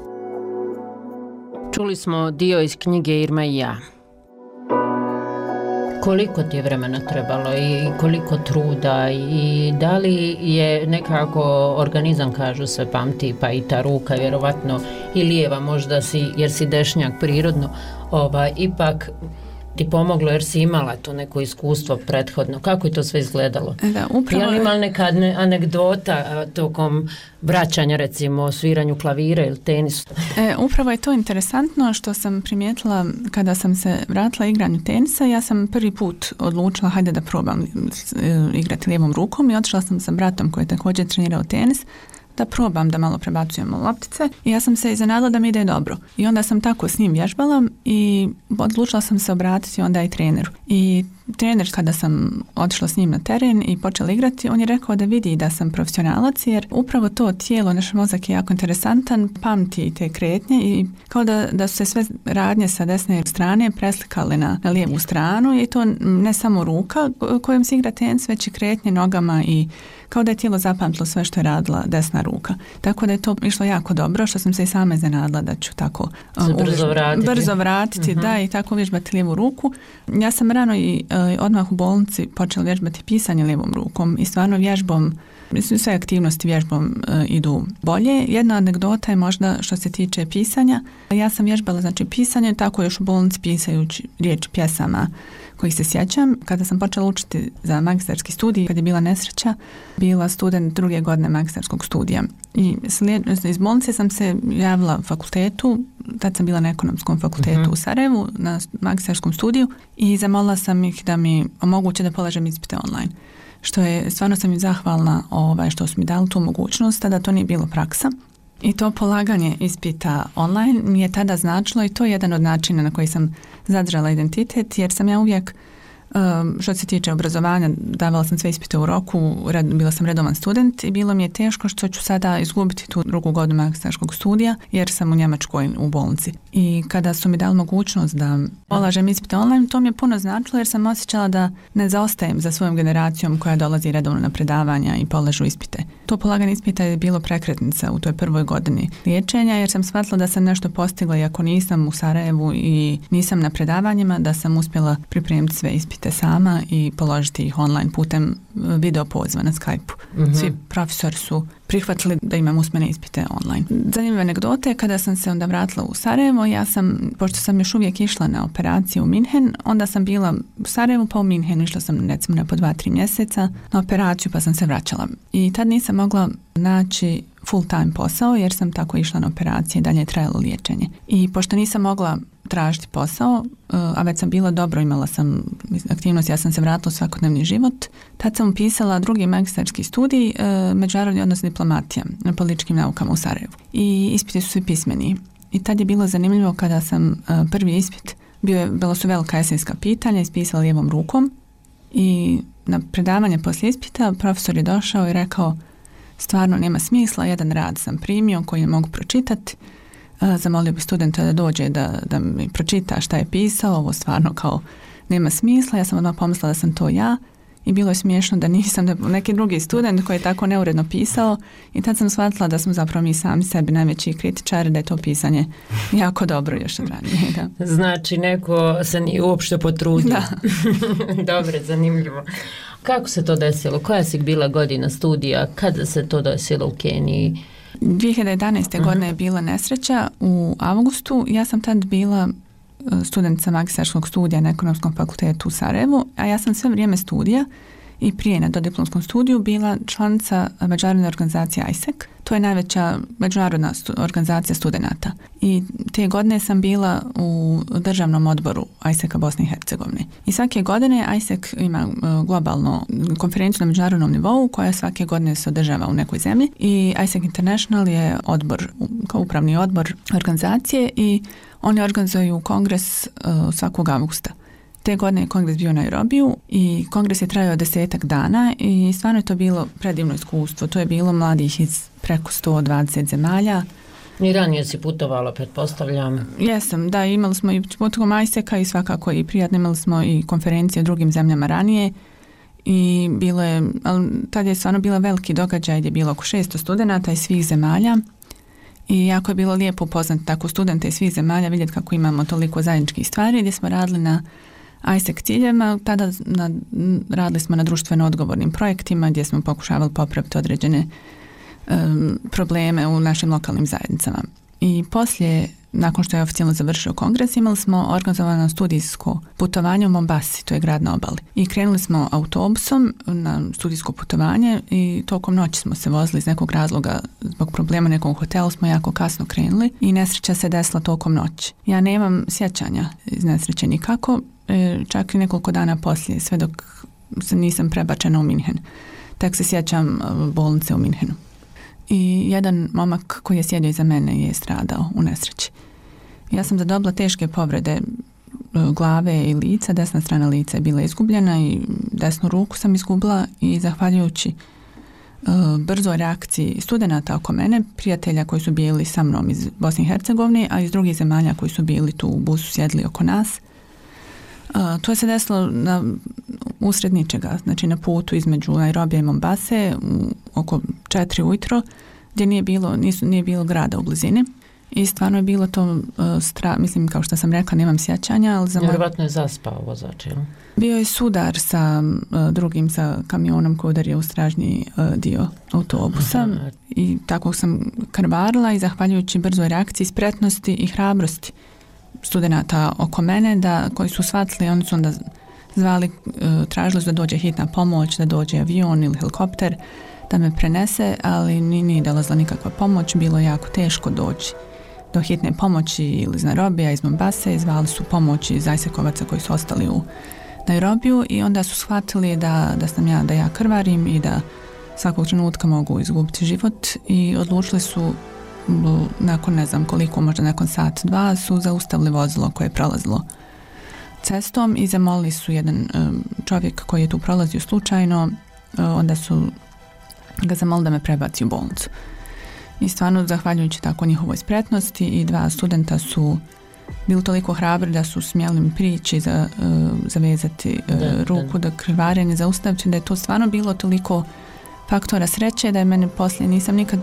Čuli smo dio iz knjige Irma i ja. Koliko ti je vremena trebalo i koliko truda i da li je nekako organizam, kažu se, pamti, pa i ta ruka vjerovatno i lijeva možda jer si dešnjak prirodno, ipak ti pomoglo jer si imala to neko iskustvo prethodno. Kako je to sve izgledalo? Da, upravo... Je li imala neka anegdota tokom vraćanja, recimo, o sviranju klavira ili tenisu? Upravo je to interesantno što sam primijetila kada sam se vratila igranju tenisa. Ja sam prvi put odlučila hajde da probam igrati lijevom rukom i otišla sam sa bratom koji je također trenirao tenis da probam da malo prebacujemo loptice i ja sam se iznenadila da mi ide dobro. I onda sam tako s njim vježbala i odlučila sam se obratiti onda i treneru. I trener, kada sam otišla s njim na teren i počela igrati, on je rekao da vidi da sam profesionalac, jer upravo to tijelo, naš mozak je jako interesantan, pamti te kretnje i kao da su se sve radnje sa desne strane preslikale na lijevu stranu i to ne samo ruka kojom se igra tenis, već i kretnje nogama i kao da je tijelo zapamtilo sve što je radila desna ruka. Tako da je to išlo jako dobro, što sam se i sama iznenadila da ću tako brzo vratiti, da, i tako vježbati lijevu ruku. Ja sam rano i odmah u bolnici počela vježbati pisanje lijevom rukom i stvarno vježbom, mislim, sve aktivnosti vježbom idu bolje. Jedna anegdota je možda što se tiče pisanja. Ja sam vježbala pisanje tako još u bolnici pisajući riječi pjesama kojih se sjećam. Kada sam počela učiti za magistarski studij, kad je bila nesreća, bila student druge godine magistarskog studija. I iz bolnice sam se javila fakultetu, tad sam bila na ekonomskom fakultetu u Sarajevu, na magistarskom studiju i zamolila sam ih da mi omoguće da polažem ispite online. Što je, stvarno sam im zahvalna što su mi dali tu mogućnost, tada to nije bilo praksa. I to polaganje ispita online mi je tada značilo i to je jedan od načina na koji sam zadržala identitet, jer sam ja uvijek, što se tiče obrazovanja, davala sam sve ispite u roku, bila sam redovan student i bilo mi je teško što ću sada izgubiti tu drugu godinu magistarskog studija, jer sam u Njemačkoj u bolnici. I kada su mi dali mogućnost da polažem ispite online, to mi je puno značilo, jer sam osjećala da ne zaostajem za svojom generacijom koja dolazi redovno na predavanja i polažu ispite. To polaganje ispita je bilo prekretnica u toj prvoj godini liječenja, jer sam shvatila da sam nešto postigla, iako nisam u Sarajevu i nisam na predavanjima, da sam uspjela pripremiti sve ispite sama i položiti ih online putem video poziva na Skype-u. Svi profesori su prihvatili da imam usmene ispite online. Zanimljive anegdote, kada sam se onda vratila u Sarajevo, pošto sam još uvijek išla na operaciju u Minhen, onda sam bila u Sarajevu pa u Minhenu, išla sam recimo na po 2-3 mjeseca na operaciju pa sam se vraćala. I tad nisam mogla naći full time posao jer sam tako išla na operacije i dalje je trajalo liječenje. I pošto nisam mogla tražiti posao, a već sam bila dobro, imala sam aktivnost, ja sam se vratila u svakodnevni život. Tad sam upisala drugi magistarski studij, međunarodni odnos diplomatija na političkim naukama u Sarajevu. I ispiti su svi pismeni. I tad je bilo zanimljivo kada sam prvi ispit, bilo su velika esejska pitanja, ispisala lijevom rukom i na predavanje poslije ispita profesor je došao i rekao stvarno nema smisla, jedan rad sam primio koji ne mogu pročitati. Zamolio bi studenta da dođe da mi pročita šta je pisao, ovo stvarno kao nema smisla. Ja sam odmah pomislila da sam to ja i bilo je smiješno da nisam, da neki drugi student koji je tako neuredno pisao i tad sam shvatila da smo zapravo mi sami sebi najveći kritičari, da je to pisanje jako dobro još od ranije. Da. Znači neko se nije uopšte potrudio. Da. Dobro, zanimljivo. Kako se to desilo? Koja si bila godina studija? Kada se to desilo u Keniji? 2011. godine je bila nesreća u avgustu. Ja sam tad bila studentica magistarskog studija na ekonomskom fakultetu u Sarajevu, a ja sam sve vrijeme studija i prije na dodiplomskom studiju bila članica međunarodne organizacije ISEC. To je najveća međunarodna organizacija studenata. I te godine sam bila u državnom odboru ISEC-a Bosne i Hercegovine. I svake godine ISEC ima globalno konferenciju na međunarodnom nivou koja svake godine se održava u nekoj zemlji. I ISEC International je odbor, kao upravni odbor organizacije i oni organizuju kongres svakog avgusta. Te godine je kongres bio u Nairobiju i kongres je trajao 10 dana i stvarno je to bilo predivno iskustvo. To je bilo mladih iz preko 120 zemalja. I ranije si putovala, pretpostavljam. Jesam, da, imali smo i putovom ISEC-a i svakako i prijatno, imali smo i konferencije u drugim zemljama ranije i bilo je, ali tad je stvarno bila veliki događaj gdje je bilo oko 600 studenata iz svih zemalja. I jako je bilo lijepo upoznati tako studente iz svih zemalja, vidjeti kako imamo toliko zajedničkih stvari, gdje smo radili na ISEC ciljevima, tada radili smo na društveno odgovornim projektima gdje smo pokušavali popraviti određene probleme u našim lokalnim zajednicama. I poslije, nakon što je oficijalno završio kongres, imali smo organizovano studijsko putovanje u Mombasi, to je grad na obali. I krenuli smo autobusom na studijsko putovanje i tokom noći smo se vozili iz nekog razloga, zbog problema nekog hotela smo jako kasno krenuli i nesreća se desila tokom noći. Ja nemam sjećanja iz nesreće nikako, čak i nekoliko dana poslije, sve dok nisam prebačena u Minhen. Tek se sjećam bolnice u Minhenu. I jedan momak koji je sjedio iza mene je stradao u nesreći. Ja sam zadobila teške povrede glave i lica, desna strana lica je bila izgubljena i desnu ruku sam izgubila i zahvaljujući brzoj reakciji studenata oko mene, prijatelja koji su bili sa mnom iz Bosne i Hercegovine, a iz drugih zemalja koji su bili tu u busu sjedli oko nas. To je se desilo usred ničega, znači na putu između Nairobija i Mombase oko 4 ujutro, gdje nije bilo grada u blizini. I stvarno je bilo to mislim, kao što sam rekla, nemam sjećanja, ali vjerovatno je zaspao vozač, jel? Bio je sudar sa drugim sa kamionom koji udario u stražnji dio autobusa i tako sam krvarila i zahvaljujući brzoj reakciji, spretnosti i hrabrosti studenata oko mene, koji su shvatili, oni su onda zvali, tražili su da dođe hitna pomoć, da dođe avion ili helikopter da me prenese, ali nije dolazila nikakva pomoć, bilo je jako teško doći do hitne pomoći ili iz Nairobija, iz Mombase, zvali su pomoć iz Ajsekovaca koji su ostali u Nairobiju i onda su shvatili da ja krvarim i da svakog trenutka mogu izgubiti život i odlučili su nakon ne znam koliko, možda nakon sat, dva, su zaustavili vozilo koje je prolazilo cestom i zamolili su jedan čovjek koji je tu prolazio slučajno, onda su ga zamolili da me prebaci u bolnicu. I stvarno, zahvaljujući tako njihovoj spretnosti i 2 studenta su bili toliko hrabri da su smjeli mi prići, zavezati ruku, da krvarenje zaustaviti, da je to stvarno bilo toliko faktora sreće da je mene poslije nisam nikad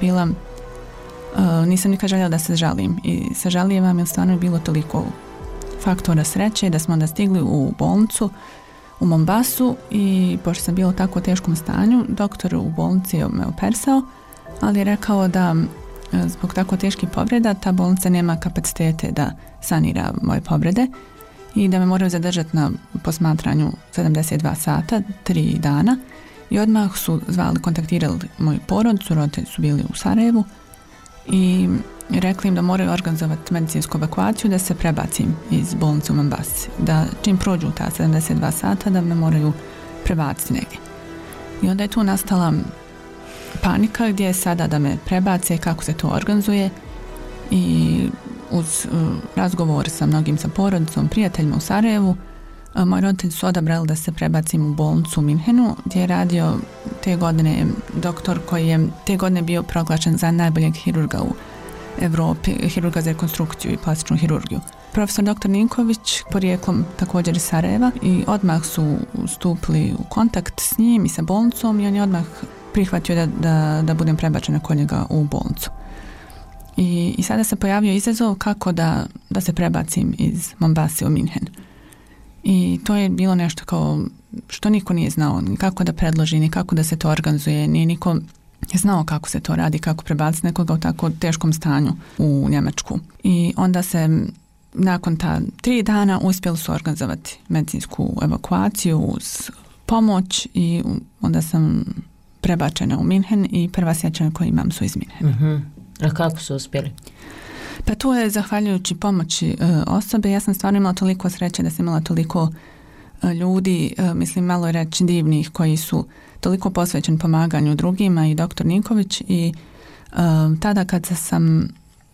željela da se žalim i sažalijevam jer stvarno je bilo toliko faktora sreće da smo onda stigli u bolnicu u Mombasu i pošto sam bila u tako teškom stanju, doktor u bolnici je me operisao, ali je rekao da zbog tako teških povreda ta bolnica nema kapacitete da sanira moje povrede i da me moraju zadržati na posmatranju 72 sata, 3 dana i odmah su kontaktirali moju porodicu, roditelji su bili u Sarajevu i rekli im da moraju organizovati medicinsku evakuaciju da se prebacim iz bolnice u Mombasi, da čim prođu ta 72 sata da me moraju prebaciti negdje. I onda je tu nastala panika gdje je sada da me prebace, kako se to organizuje i uz razgovor sa mnogim sa porodicom, prijateljima u Sarajevu, moji roditelji su odabrali da se prebacim u bolnicu u Minhenu gdje je radio te godine doktor koji je te godine bio proglašen za najboljeg hirurga u Evropi, hirurga za rekonstrukciju i plastičnu hirurgiju. Profesor dr. Ninković, porijeklom također iz Sarajeva, i odmah su stupili u kontakt s njim i sa bolnicom i on je odmah prihvatio da budem prebačena kod njega u bolnicu. I sada se pojavio izazov kako da se prebacim iz Mombase u Minhen. I to je bilo nešto kao što niko nije znao, ni kako da predloži, ni kako da se to organizuje, nije niko znao kako se to radi, kako prebaciti nekoga u tako teškom stanju u Njemačku. I onda se nakon ta 3 dana uspjeli su organizovati medicinsku evakuaciju uz pomoć i onda sam prebačena u Minhen i prva sjećanja koje imam su iz Minhena. A kako su uspjeli? Pa tu je zahvaljujući pomoći osobe. Ja sam stvarno imala toliko sreće da sam imala toliko ljudi, mislim malo je reći divnih, koji su toliko posvećeni pomaganju drugima i dr. Ninković i tada kad sam,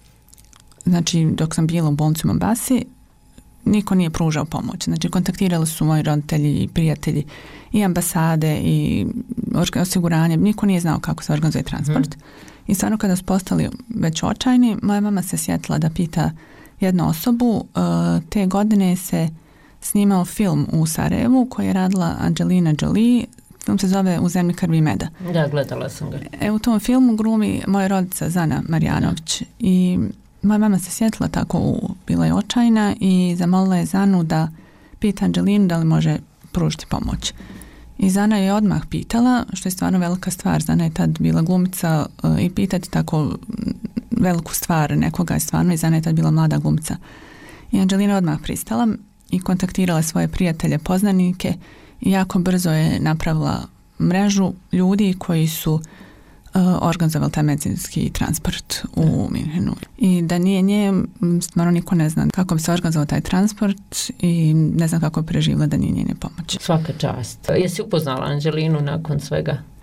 znači dok sam bila u bolnici u Mombasi, niko nije pružao pomoć. Znači kontaktirali su moji roditelji i prijatelji i ambasade i osiguranje, niko nije znao kako se organizuje transport. I stvarno kada su postali već očajni, moja mama se sjetila da pita jednu osobu. Te godine se snimao film u Sarajevu koji je radila Angelina Jolie. Film se zove U zemlji krvi i meda. Da, gledala sam ga. U tom filmu glumi moja rodica Zana Marjanović i moja mama se sjetila tako, bila je očajna i zamolila je Zanu da pita Angelinu da li može pružiti pomoć. I Zana je odmah pitala, što je stvarno velika stvar. Zana je tad bila glumica i pitati tako veliku stvar nekoga je stvarno, i Zana je tad bila mlada glumica. I Angelina odmah pristala i kontaktirala svoje prijatelje, poznanike i jako brzo je napravila mrežu ljudi koji su organizovali taj medicinski transport u Minhenu. I da nije nje, stvarno niko ne zna kako bi se organizovao taj transport i ne znam kako bi preživjela da nije njene pomoći. Svaka čast. Jesi upoznala Angelinu nakon svega?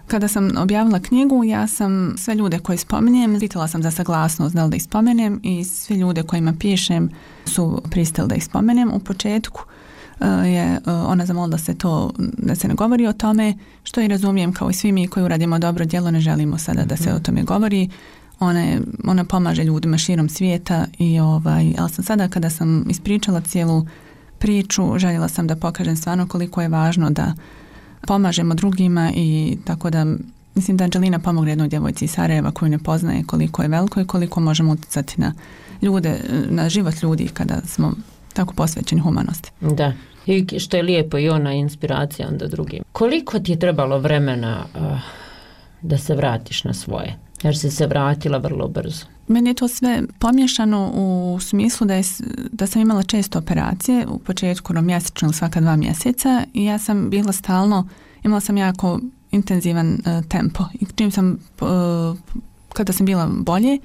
Kada sam objavila knjigu, ja sam sve ljude koje spominjem, pitala sam za saglasnost da li da ih spomenem i sve ljude kojima pišem su pristali da ih spomenem. U početku je ona zamolila da se ne govori o tome, što i razumijem, kao i svi mi koji uradimo dobro djelo, ne želimo sada da se o tome govori. Ona pomaže ljudima širom svijeta ali sam sada, kada sam ispričala cijelu priču, željela sam da pokažem stvarno koliko je važno da pomažemo drugima, i tako da mislim da Anđelina pomogne jednoj djevojci iz Sarajeva koju ne poznaje, koliko je veliko i koliko možemo utjecati na ljude, na život ljudi kada smo tako posvećeni humanosti. Da, i što je lijepo, i ona inspiracija onda drugim. Koliko ti je trebalo vremena da se vratiš na svoje? Jer si se vratila vrlo brzo. Meni je to sve pomiješano u smislu da sam imala često operacije, u početku mjesečno ili svaka 2 mjeseca, i ja sam bila stalno, imala sam jako intenzivan tempo. I kada sam bila bolje,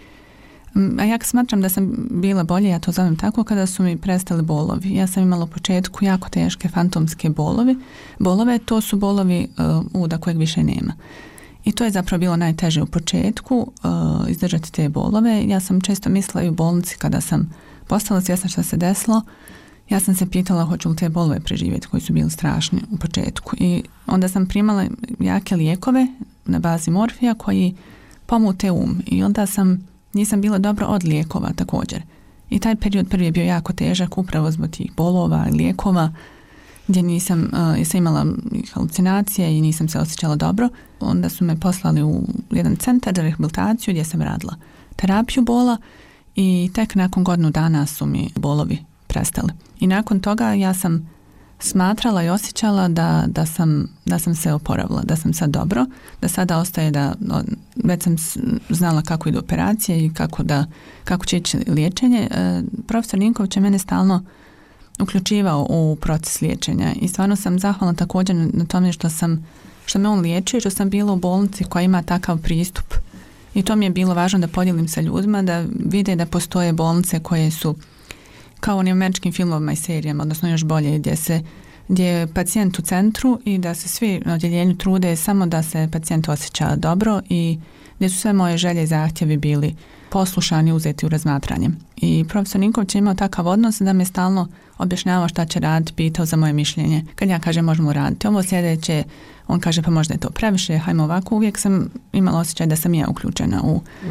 a ja smatram da sam bila bolje, ja to zovem tako, kada su mi prestali bolovi. Ja sam imala u početku jako teške fantomske bolove, to su bolovi uda kojeg više nema. I to je zapravo bilo najteže u početku, izdržati te bolove. Ja sam često mislila i u bolnici kada sam postala svjesna što se desilo, ja sam se pitala hoću li te bolove preživjeti koji su bili strašni u početku. I onda sam primala jake lijekove na bazi morfija koji pomute I onda nisam bila dobro od lijekova također. I taj period prvi je bio jako težak upravo zbog tih bolova i lijekova, gdje nisam imala halucinacije i nisam se osjećala dobro. Onda su me poslali u jedan centar za rehabilitaciju gdje sam radila terapiju bola, i tek nakon godinu dana su mi bolovi prestali. I nakon toga ja sam smatrala i osjećala da sam se oporavila, da sam sad dobro, da sada ostaje već sam znala kako idu operacije i kako će ići liječenje. Profesor Ninković je mene stalno uključivao u proces liječenja i stvarno sam zahvalna također na tome što me on liječi, što sam bila u bolnici koja ima takav pristup, i to mi je bilo važno da podijelim sa ljudima, da vide da postoje bolnice koje su kao onim američkim filmovima i serijama, odnosno još bolje, gdje je pacijent u centru i da se svi na odjeljenju trude samo da se pacijent osjeća dobro i gdje su sve moje želje i zahtjevi bili poslušani, uzeti u razmatranje. I profesor Ninković je imao takav odnos da me stalno objašnjavao šta će raditi, pitao za moje mišljenje. Kad ja kažem možemo raditi ovo sljedeće, on kaže pa možda je to previše, hajmo ovako. Uvijek sam imala osjećaj da sam ja uključena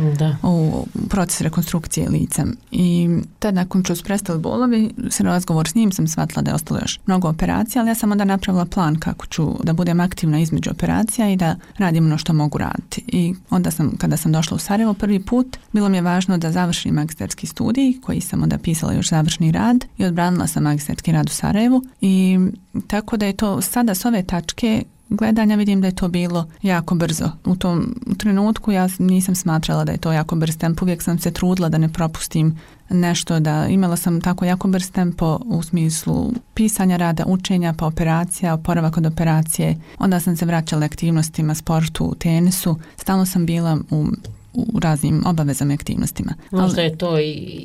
u proces rekonstrukcije lica. I tad nakon što su prestali bolovi, s razgovor s njim sam shvatila da je ostalo još mnogo operacija, ali ja sam onda napravila plan kako ću da budem aktivna između operacija i da radim ono što mogu raditi. I onda kada sam došla u Sarajevo prvi put, bilo mi je važno da završim magistarski studij, koji sam onda pisala još završni rad, i odbranila sam magistarski rad u Sarajevu. I tako da je to sada s ove tačke gledanja vidim da je to bilo jako brzo. U tom trenutku ja nisam smatrala da je to jako brz tempo, uvijek sam se trudila da ne propustim nešto, da imala sam tako jako brz tempo u smislu pisanja rada, učenja, pa operacija, oporavak od operacije. Onda sam se vraćala aktivnostima, sportu, tenisu. Stalno sam bila u raznim obavezama i aktivnostima. Možda je to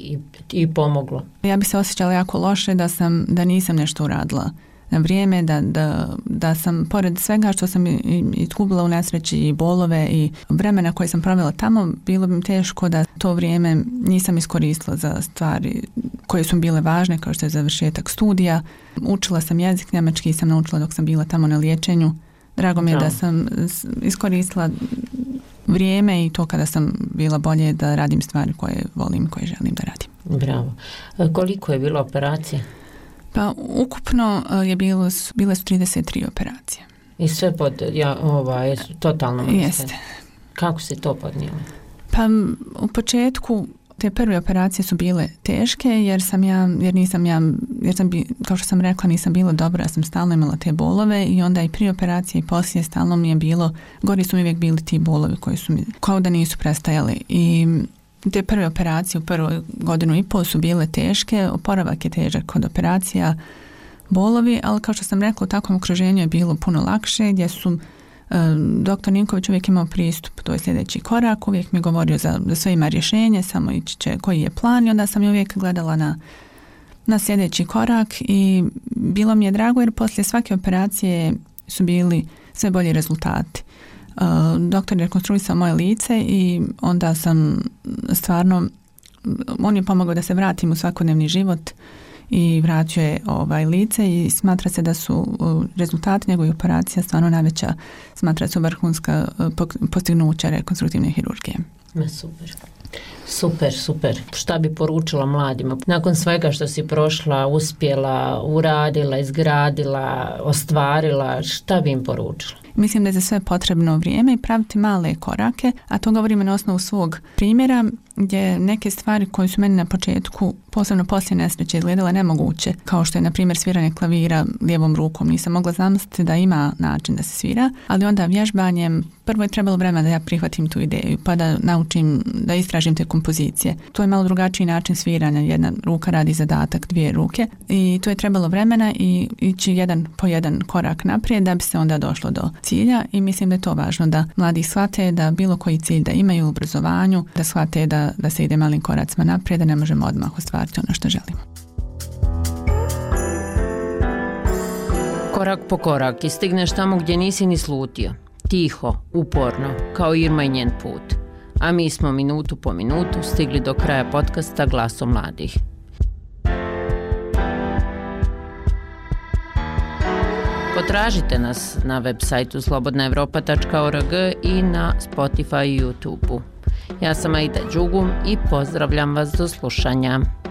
i pomoglo. Ja bi se osjećala jako loše da nisam nešto uradila na vrijeme, da sam pored svega što sam izgubila u nesreći i bolove i vremena koje sam provela tamo, bilo bi mi teško da to vrijeme nisam iskoristila za stvari koje su bile važne, kao što je završetak studija. Učila sam jezik, njemački sam naučila dok sam bila tamo na liječenju. Drago mi je da sam iskoristila vrijeme i to kada sam bila bolje da radim stvari koje volim, koje želim da radim. Bravo. Koliko je bilo operacija? Pa ukupno bile su 33 operacije. I sve totalno mrste? Jeste. Kako si to podnijela? Pa u početku te prve operacije su bile teške jer sam kao što sam rekla nisam bila dobra, ja sam stalno imala te bolove i onda i prije operacije i poslije stalno mi je bilo, gori su mi uvijek bili ti bolovi koji su mi kao da nisu prestajali. I te prve operacije u prvoj godinu i pol su bile teške, oporavak je težak kod operacija, bolovi, ali kao što sam rekla u takvom okruženju je bilo puno lakše, gdje su doktor Ninković uvijek imao pristup, to je sljedeći korak, uvijek mi govorio za sve ima rješenje, samo ići će koji je plan, i onda sam uvijek gledala na sljedeći korak i bilo mi je drago jer poslije svake operacije su bili sve bolji rezultati. Doktor je rekonstruisao moje lice i onda sam stvarno, on je pomogao da se vratim u svakodnevni život i vratio je lice i smatra se da su rezultati njegove operacija stvarno najveća, smatra se vrhunska postignuća rekonstruktivne hirurgije. Super. Šta bi poručila mladima? Nakon svega što si prošla, uspjela, uradila, izgradila, ostvarila, šta bi im poručila? Mislim da je za sve potrebno vrijeme i praviti male korake, a to govorimo na osnovu svog primjera, gdje neke stvari koje su meni na početku, posebno poslije nesreće, izgledale nemoguće, kao što je na primjer sviranje klavira lijevom rukom. Nisam mogla zamisliti da ima način da se svira, ali onda vježbanjem prvo je trebalo vremena da ja prihvatim tu ideju, pa da naučim, da istražim te kompozicije. To je malo drugačiji način sviranja, jedna ruka radi zadatak, dvije ruke i to je trebalo vremena i ići jedan po jedan korak naprijed da bi se onda došlo do cilja i mislim da je to važno da mladi shvate da bilo koji cilj da imaju u obrazovanju, da shvate da se ide malim koracima naprijed, da ne možemo odmah ostvariti ono što želimo. Korak po korak i stigneš tamo gdje nisi ni slutio. Tiho, uporno, kao Irma i njen put. A mi smo minutu po minutu stigli do kraja podcasta Glasom mladih. Potražite nas na web sajtu slobodnaevropa.org i na Spotify i YouTube-u. Ja sam Aida Đugum i pozdravljam vas do slušanja.